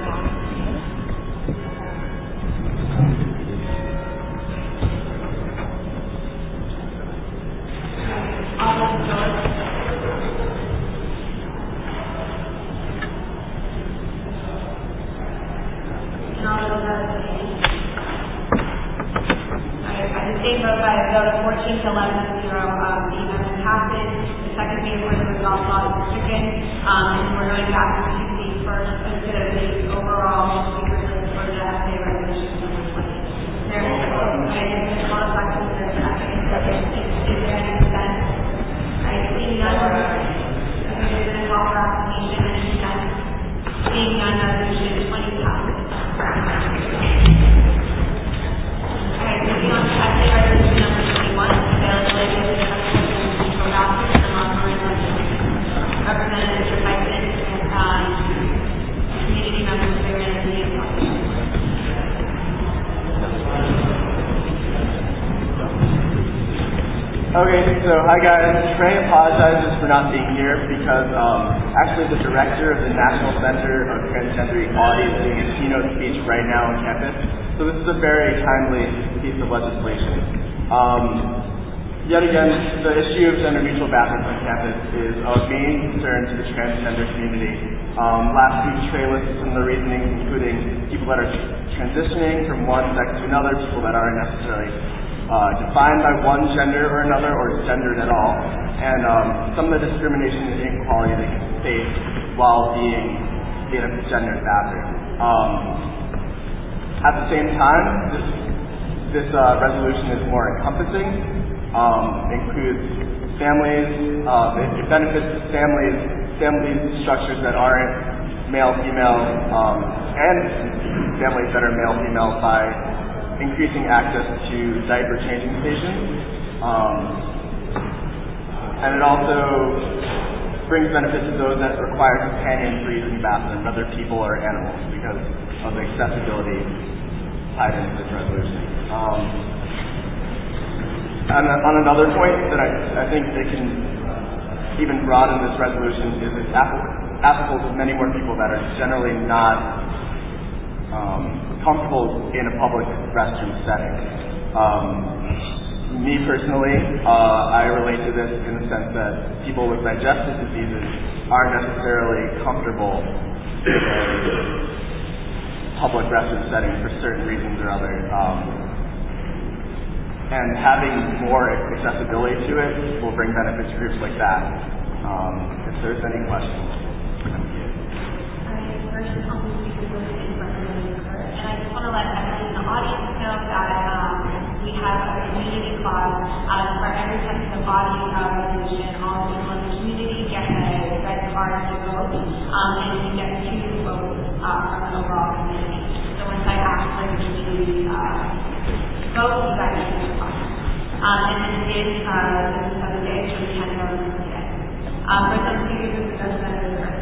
Okay, so hi guys. Trey apologizes for not being here because actually the director of the National Center of Transgender Equality is doing a keynote speech right now on campus. So this is a very timely piece of legislation. Yet again, the issue of gender-neutral bathrooms on campus is of main concern to the transgender community. Last week, Trey listed some of the reasonings, including people that are transitioning from one sex to another, people that aren't necessarily defined by one gender or another, or gendered at all, and some of the discrimination and inequality they can face while being in a gendered bathroom. At the same time, this resolution is more encompassing, includes families, it benefits family structures that aren't male-female, and families that are male-female by increasing access to diaper changing stations, and it also brings benefits to those that require companions for using the bathroom, whether people or animals, because of the accessibility tied into this resolution. And on another point that I think they can even broaden this resolution is it's applicable to many more people that are generally not comfortable in a public restroom setting. Me personally, I relate to this in the sense that people with digestive diseases aren't necessarily comfortable in public restroom settings for certain reasons or other. And having more accessibility to it will bring benefits to groups like that. If there's any questions. I want to let everyone in the audience know that we have a community clause for every technical body resolution. All people in the community get a red card to vote, and you get 2 votes from the overall community. So once I ask for the community vote, you guys can respond. And then it is the 7 days, so we can go today. For some of you, this is the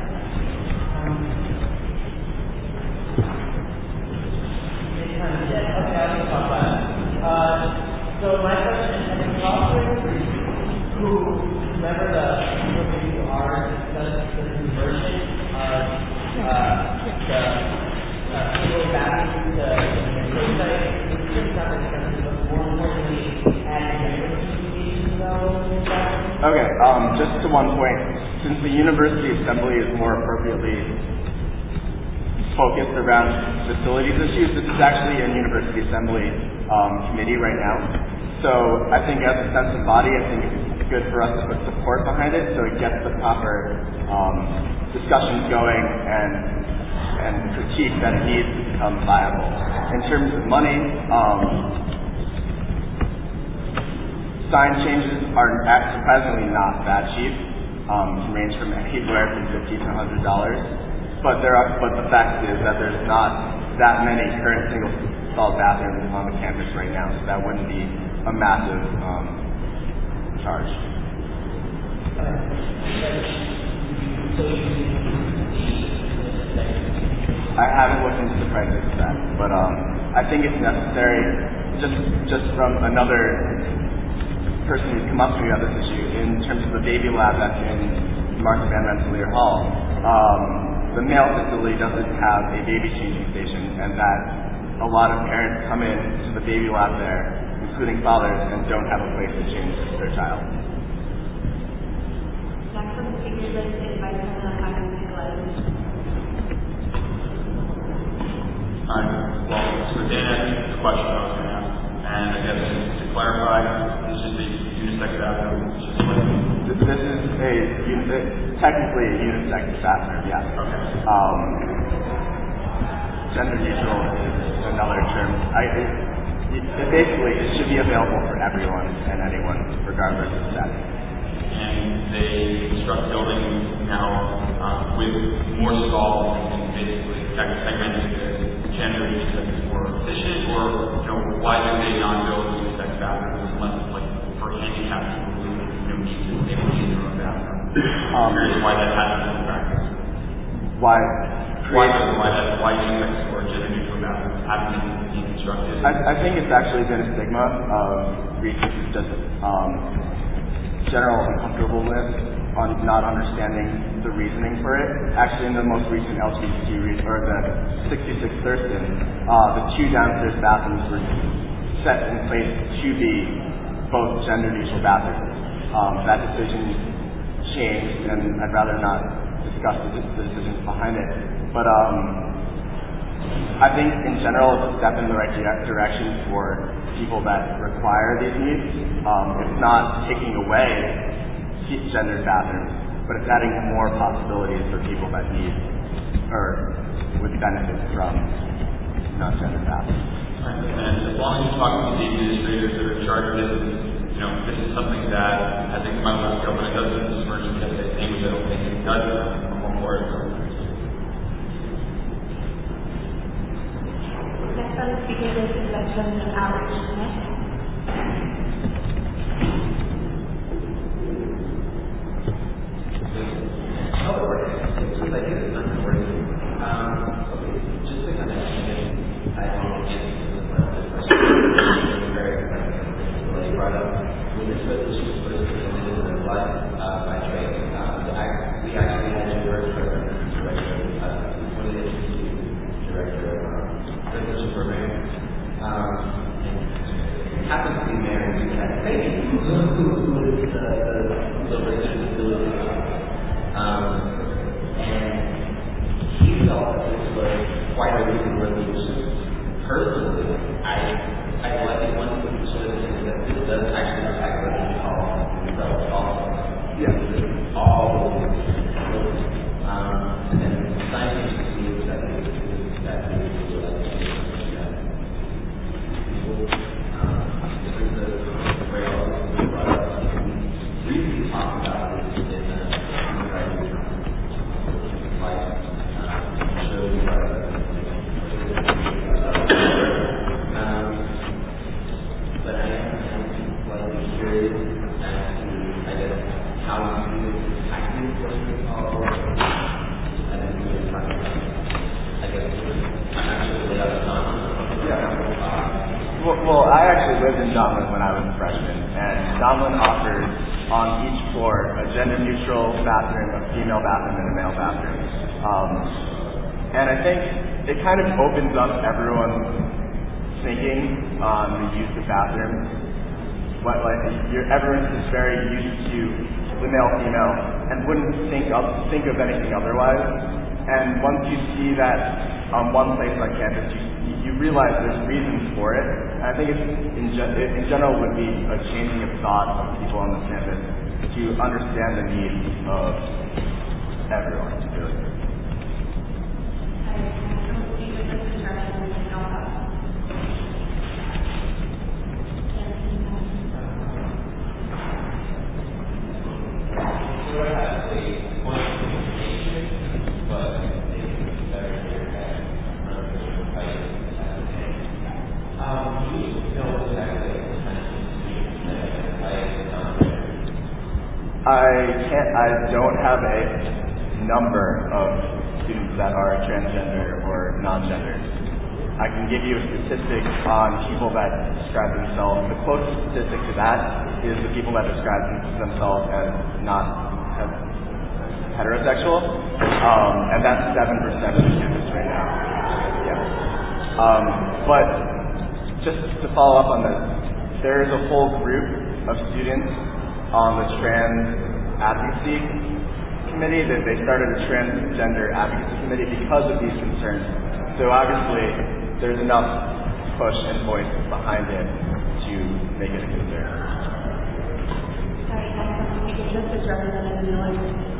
So my question is, in software who remember the are the conversion of the people back into the website, it's just not expensive, but more importantly, adding Okay, just to one point, since the University Assembly is more appropriately focused around facilities issues, this is actually a University Assembly committee right now. So I think as a sensitive body, I think it's good for us to put support behind it so it gets the proper discussions going and critique that it needs to become viable. In terms of money, sign changes are surprisingly not that cheap. can range from anywhere from $50 to $100. But the fact is that there's not that many current single-stall bathrooms on the campus right now, so that wouldn't be a massive charge. I haven't looked into the prices of that, but I think it's necessary. Just from another person who's come up to me on this issue, in terms of the baby lab that's in Martha Van Rensselaer Hall, the male facility doesn't have a baby changing station, and that a lot of parents come in to the baby lab there, including fathers, and don't have a place to change their child. Next on the speaker list is Vice President Adam Nicholas. Hi. Well, so Dan asked the question I was going to ask, and I guess to clarify, this is a unisex bathroom. This is technically a unisex bathroom, yes. Okay. Gender neutral is another term. Basically, it should be available for everyone and anyone, regardless of sex. And they construct buildings now with more stalls and basically segmented gender is more efficient, or why do they not build unisex bathrooms unless it's like for handicapped people who need to be able to use their own bathroom? I'm curious why that hasn't been practiced. Why unisex or gender neutral bathrooms haven't been constructed? I think it's actually been a stigma of just general uncomfortableness on not understanding the reasoning for it. Actually, in the most recent LGBTQ or the 66 Thurston, the two downstairs bathrooms were set in place to be both gender neutral bathrooms. That decision changed, and I'd rather not discuss the decisions behind it. But I think in general it's a step in the right direction for people that require these needs. It's not taking away gendered bathrooms, but it's adding more possibilities for people that need or would benefit from non-gendered bathrooms. Right. And as long as you're talking to the administrators that are in charge of this, this is something that I think my local government does in this emergency thing, which I don't think it does more for it. Next on the speaker list is Vice President Alex Smith. Well, I actually lived in Donlin when I was a freshman, and Donlin offers on each floor a gender-neutral bathroom, a female bathroom, and a male bathroom. And I think it kind of opens up everyone's thinking on the use of bathrooms. Everyone's just very used to the male-female and wouldn't think of anything otherwise. And once you see that one place on campus, you realize there's reasons for it. And I think in general would be a changing of thought of people on the campus to understand the needs of everyone to do it. So I have I don't have a number of students that are transgender or non-gender. I can give you a statistic on people that describe themselves. The closest statistic to that is the people that describe themselves as not heterosexual, and that's 7% of the students right now. Yeah. But just to follow up on this, there is a whole group of students on the trans advocacy committee that they started a transgender advocacy committee because of these concerns. So obviously, there's enough push and voice behind it to make it a concern. Just as Representative Miller.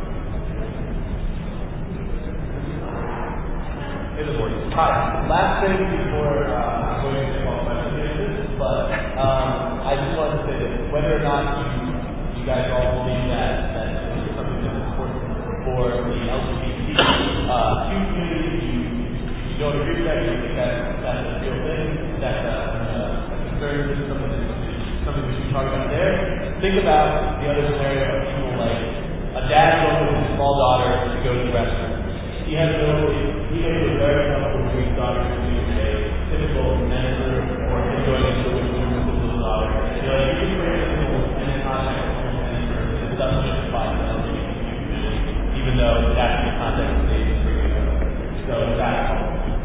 Hi. Last thing before going into all questions, but I just wanted to say that whether or not you guys all believe that this is something that's important for the LGBT community, you don't agree with that, you think that's a real thing, that's a concern, this is something we should talk about there. Think about the other scenario of people like a dad going with his small daughter to go to the restroom. He may be very comfortable bringing his daughter to a typical men's room or him going into the room with his little daughter. You can bring people in contact with him and it doesn't justify the LGBT community, even though that's the context that they bring it up. So that's all.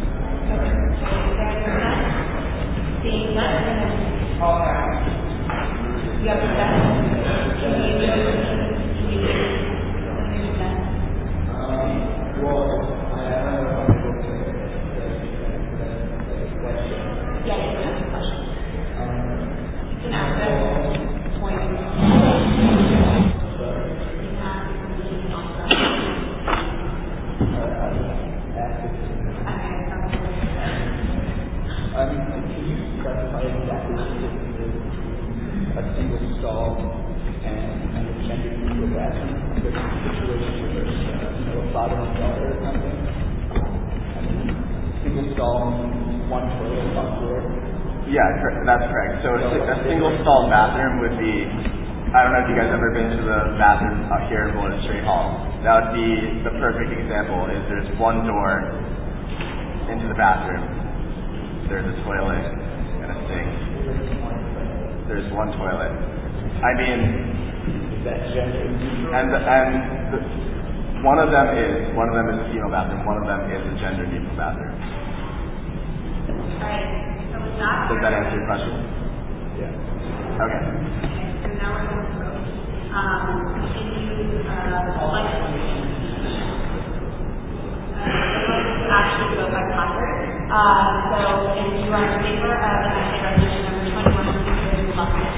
Seeing none. All right. You have That's correct. So a single stall bathroom would be, I don't know if you guys have ever been to the bathroom out here in Willis Street Hall. That would be the perfect example. Is there's one door into the bathroom. There's a toilet and a sink. There's one toilet. I mean, one of them is a female bathroom. One of them is a gender neutral bathroom. Does that answer your question? Yeah. Okay. So now we're going to vote. Actually vote by placard. So if you are in favor of resolution number 21, please raise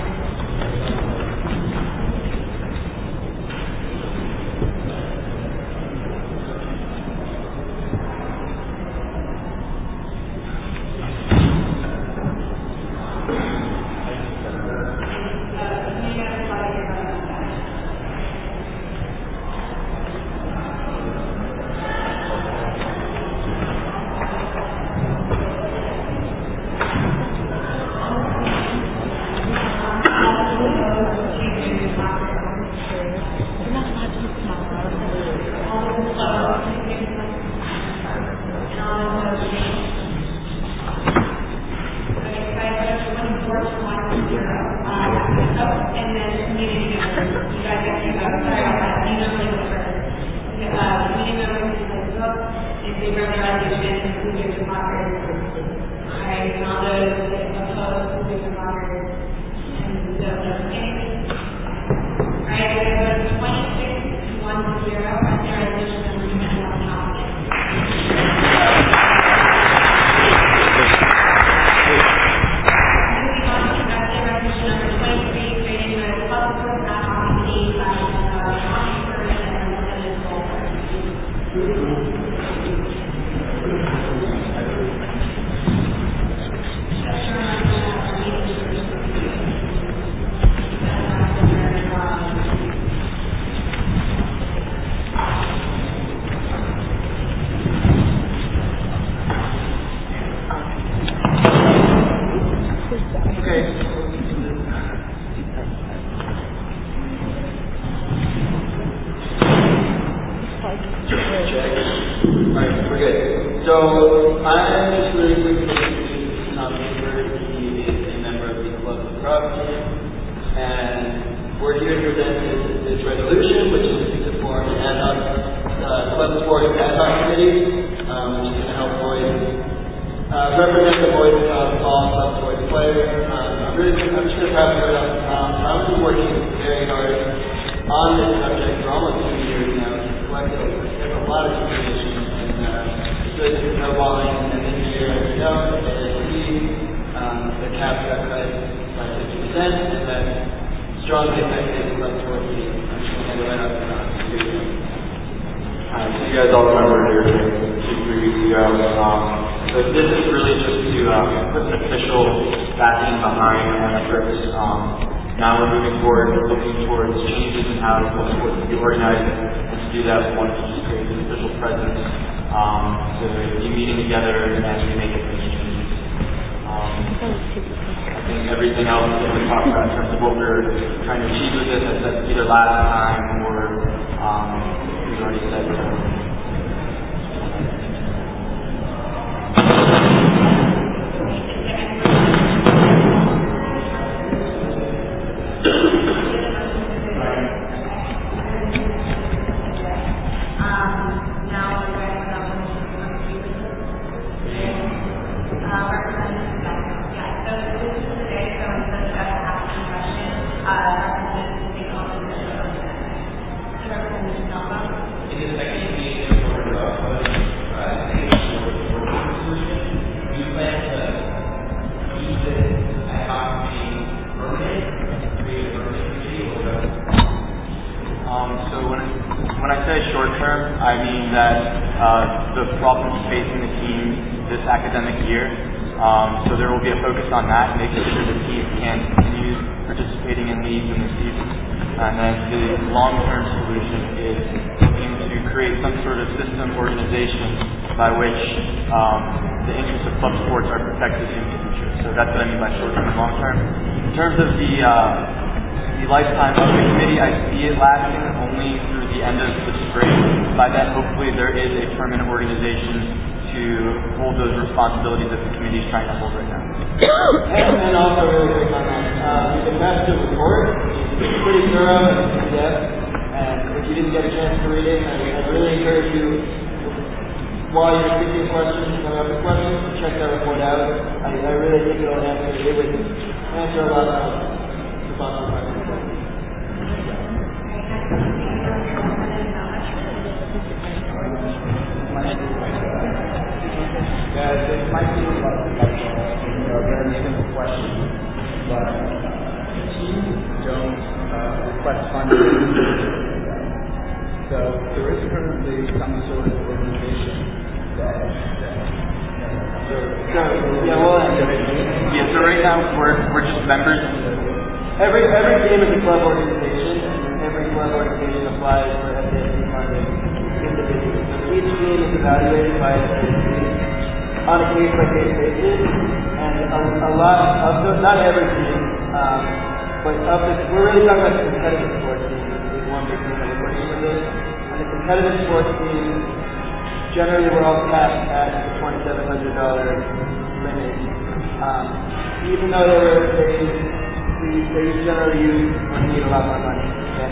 check. Alright, we're good. So, I'm just really quickly introduce Tom Ginsberg. He is a member of the Club of Property, and we're here to present this resolution, which is to form an ad hoc Club Sports ad hoc committee, which is going to help represent the voice of all Club Sports players. I'm just going to pass it on to Tom. Tom's been working very hard on this subject for almost 2 years now. He's collected a lot of information, and it's really just snowballing, and this year, as you know, the cap got cut by 50%, and that strongly affected Club Sports team. I'm just going to hand it right up to Tom. Hi, so you guys all remember here 2-3 weeks ago. So this is really just to put an official backing behind our efforts. Now we're moving forward, looking towards changes in how Club Sports will be organized, and to do that, we want to just create an official presence to be meeting together and actually make it changes. I think everything else that we talked about in terms of what we're trying to achieve with this, I said either last time or we've already said so. On that, making sure the team can continue participating in leagues in the season. And then the long-term solution is looking to create some sort of system organization by which the interests of club sports are protected in the future. So that's what I mean by short-term and long-term. In terms of the lifetime of the committee, I see it lasting only through the end of the spring. By then, hopefully, there is a permanent organization to hold those responsibilities that the committee is trying to hold right now. And also really quick on that, we've been passed the report. It's pretty thorough and in-depth, and if you didn't get a chance to read it, I really encourage you, while you're thinking questions, coming up with questions, to check that report out. I really think it would answer a lot of the possible questions. Yeah, it might be a very simple question, but teams don't request funding. So there is currently some sort of organization that so right now we're just members. Every team is a club organization, and every club organization applies for FDIC funding individually. So each team is evaluated by FDIC on a case-by-case basis, and a lot of those, not every team, but we're really talking about the competitive sports team is one big thing that we're working with this. And the competitive sports team, generally we're all capped at the $2,700 limit. Even though they generally use or need a lot more money than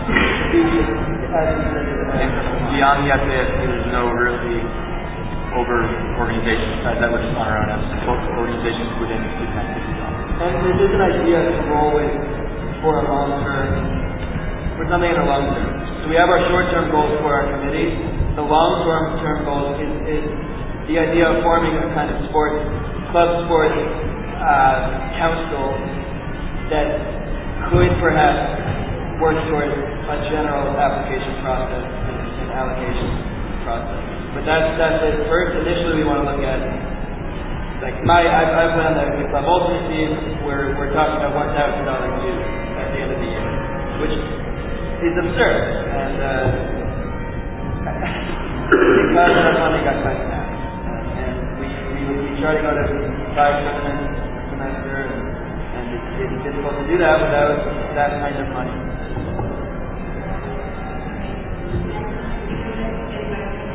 beyond the FASC, there's no really over organizations that would just on our own as organizations within the student activity. And this is an idea to roll with for a long term, for something in the long term. So we have our short-term goals for our committee. The long-term goals is the idea of forming a kind of club sports council that could perhaps work towards a general application process and allocation process. But that's it. First, initially we want to look at, like I've been on the Club Ultimate team where we're talking about $1,000 dues at the end of the year, which is absurd. And because our funding got cut in half, and we try to go to 5 tournaments a semester, and it's difficult to do that without that kind of money.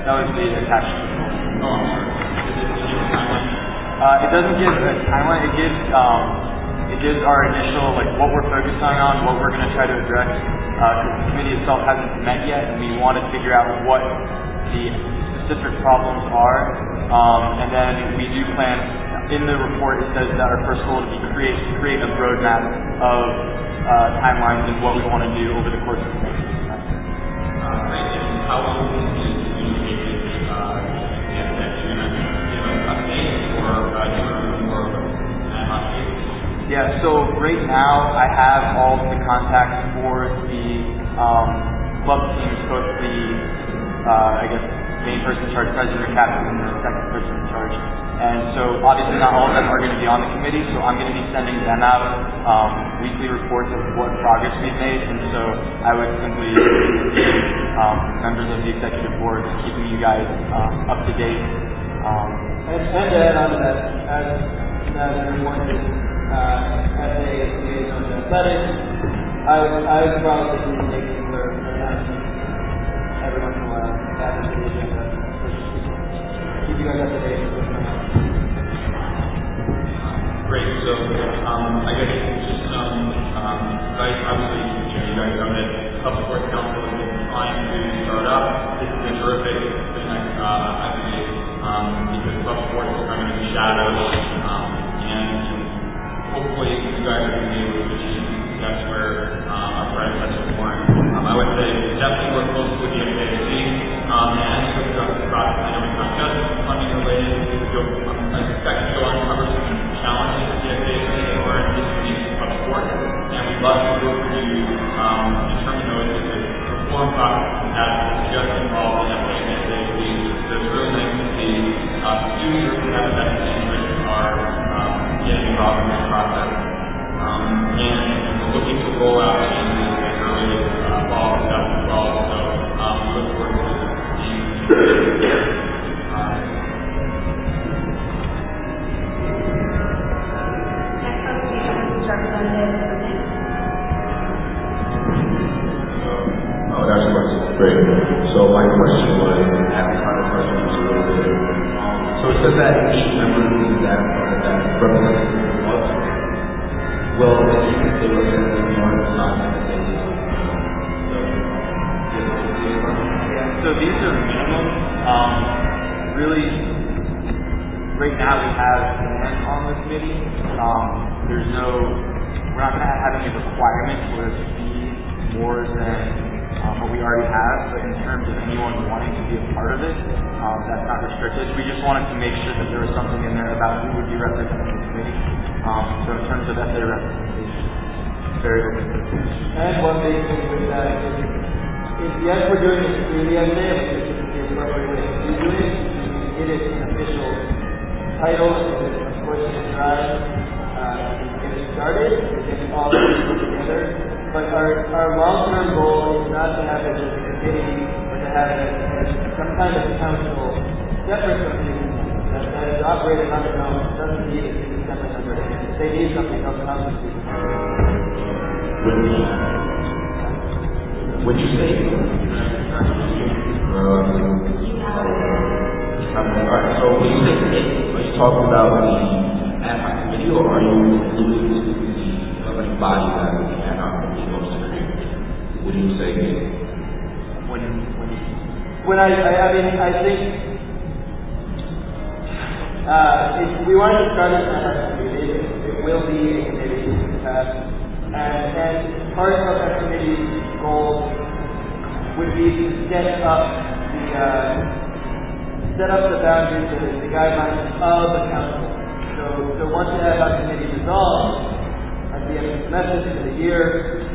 that was made attached to the Oh, I'm sorry. Is it a timeline? It doesn't give a timeline. It gives our initial, like, what we're focusing on, what we're going to try to address, because the committee itself hasn't met yet, and we want to figure out what the specific problems are. And then we do plan, in the report it says that our first goal is to create a roadmap of timelines and what we want to do over the course of the next semester. Great. And how long is communicated that you're going to give us updates or do more ad hoc basis? Yeah, so right now I have all of the contacts for the club teams, both the, main person in charge, president or captain, and the second person in charge. And so obviously not all of them are going to be on the committee, so I'm going to be sending them out weekly reports of what progress we've made, and so I would simply members of the executive board keeping you guys up to date. And to add on to that, as reported, as a liaison to athletics, I would probably be making their announcements every once in a while, adding to the agenda, keep you guys up to date with what's going on. Great. So, I guess just some advice. Obviously, you guys know that Club Sports Council has been trying to start up. This has been terrific. It's been I believe, because club sports is kind of in the shadows, and hopefully you guys are going to be able to achieve success where our predecessors weren't. I would say definitely work closely with the FAC and with the process. I know it's not just funding related. I suspect you'll uncover some challenges with the FAC or just the club sport, and we'd love to work with you determine those if the reform process that just involved the FAC. So it's really nice to see students who have a vested interest are getting involved in this process. And we're looking to roll out changes as early as fall of 2012. So we look forward to seeing you. Next up, we have Representative Smith. That's great. So my question was, at the final question was a little bit, so it says that each member who's that represents what? Well, if you can say what the more sign that they So these are minimum. Really, right now we have Dan on the committee. We're not going to have any requirement for it to be more than what we already have, but in terms of anyone wanting to be a part of it, that's not restricted. We just wanted to make sure that there was something in there about who would be representing the committee. So in terms of SA representation, very open. And one big thing with that is yes, we're doing it through the SA, which is the appropriate way to do it. It is an official title, it is a push and drive to get it started, to get all the people together. But our long-term goal is not to have it as a committee, but to have it as some kind of council separate from the that is operating on its own. It doesn't need a city council member. If they need something, they'll come to the city council. When you say, alright, so when you say it, are you talking about the ad hoc committee, or are you alluding to the governing body that the ad hoc committee goes to create? What do you say? When I think if we wanted to start as an ad hoc committee, it will be a committee, and part of that committee's goal would be to set up the boundaries and the guidelines of the council. So once the ad hoc committee dissolves at the end of the semester, for the year,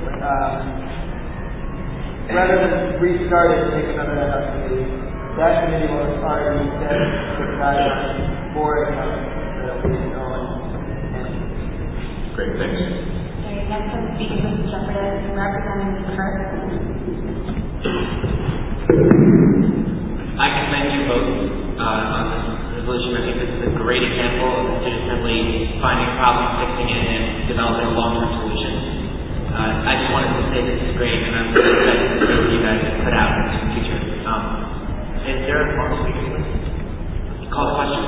rather than restart it and make another ad hoc committee, that committee will already set the guidelines for a council that'll be its own entity. Great, thanks. Okay, next up speaking with the Representative Kirk. I commend you both on this resolution. I think this is a great example of the Student Assembly finding a problem, fixing it, and developing a long-term solution. I just wanted to say this is great, and I'm really excited to see what you guys put out in the future. Is there there mostly? Call the question.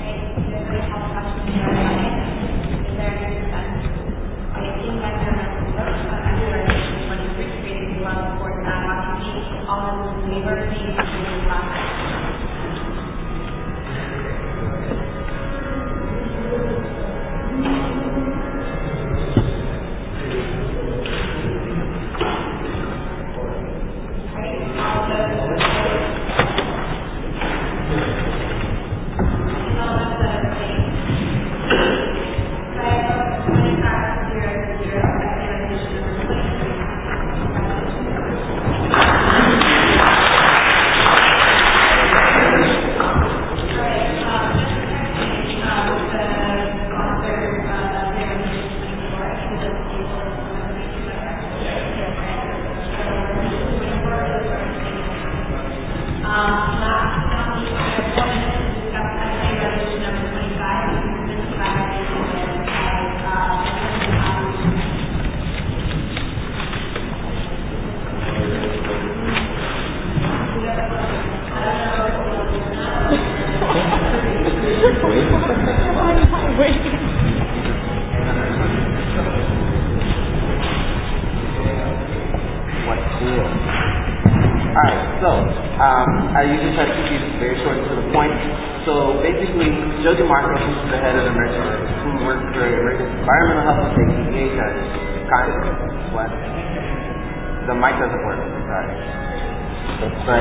I usually try to keep these very short and to the point. So basically, Joe DeMarco, who's the head of the who works for Environmental Health and Safety, EHS, what? The mic doesn't work, sorry. But,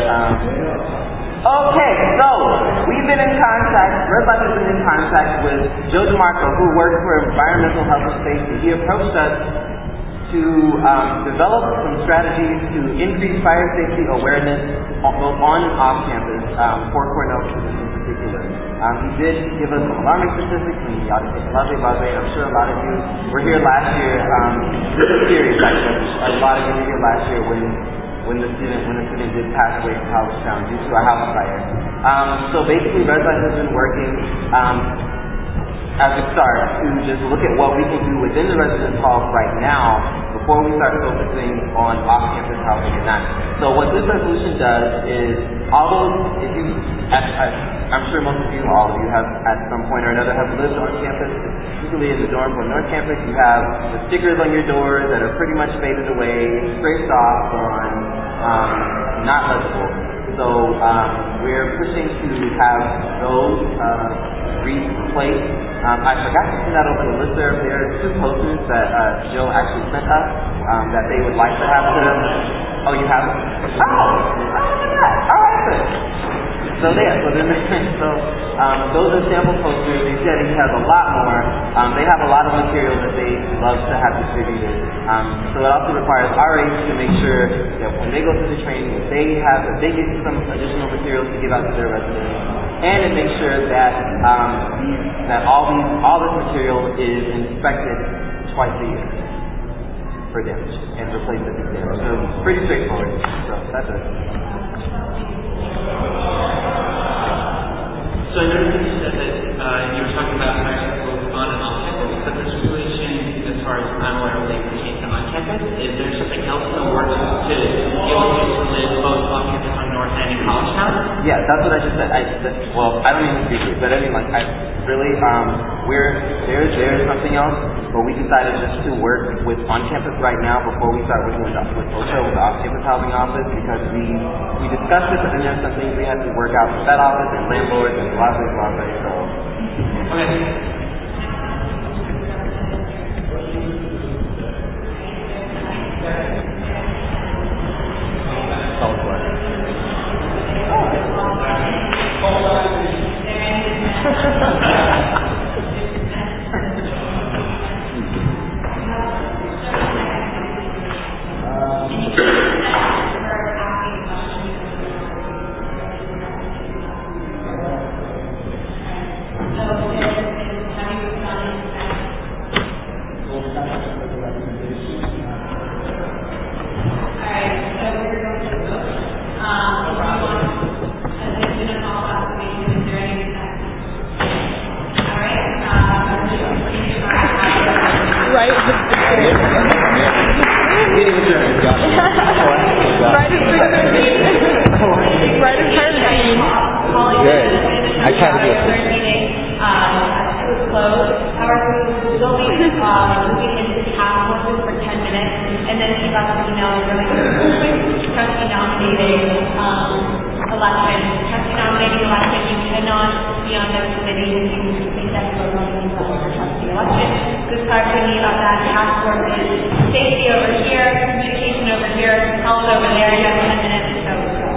okay, so we've been in contact, Red Light has been in contact with Joe DeMarco, who works for Environmental Health and Safety. He approached us to develop some strategies to increase fire safety awareness both on and off campus for Cornell students in particular. He did give us some alarming statistics, and you ought to take a lot about it. I'm sure a lot of you were here last year. This is serious, actually. A lot of you were here last year when the student did pass away in College due to a house fire. So basically, Red Light has been working as a start to just look at what we can do within the residence halls right now before we start focusing on off-campus housing and that. So what this resolution does is, although if you, I'm sure most of you, all of you have at some point or another have lived on campus, particularly in the dorm or North Campus, you have the stickers on your doors that are pretty much faded away, scraped off, on not legible. So we're pushing to have those replaced. I forgot to send out over the list there. There are two posters that Joe actually sent us that they would like to have put up. Oh, you have it? Oh, look at that. All right, then. So there. Those are sample posters. He said he has a lot more. They have a lot of material that they love to have distributed. So it also requires RAs to make sure that when they go through the training, they get some additional materials to give out to their residents. And it makes sure that all this material is inspected twice a year for damage and replaced if it's damaged. So it's pretty straightforward. So that's it. So I noticed that you said that you were talking about hiring both on and off campus, but the situation, as far as I'm aware, only pertains to on campus. Is there something else in the works to give you to live both on campus on North and in College Town? Yeah, that's what I just said. Well, I don't even speak it, but I mean, like, there's something else, but we decided just to work with on campus right now before we start working with OSHA, with the off-campus housing office, because we discussed it, but then there's some things we had to work out with that office and landlords and blah, so. Okay. moving into task forces for 10 minutes, and then he got an email and we're like, trustee nominating election. Trustee nominating election, you cannot be on those committees if you accept the voting for trustee election. Good part for me about that task force is safety over here, communication over here, health over there. You have 10 minutes, so go.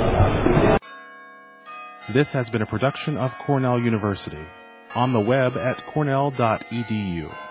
This has been a production of Cornell University. On the web at cornell.edu.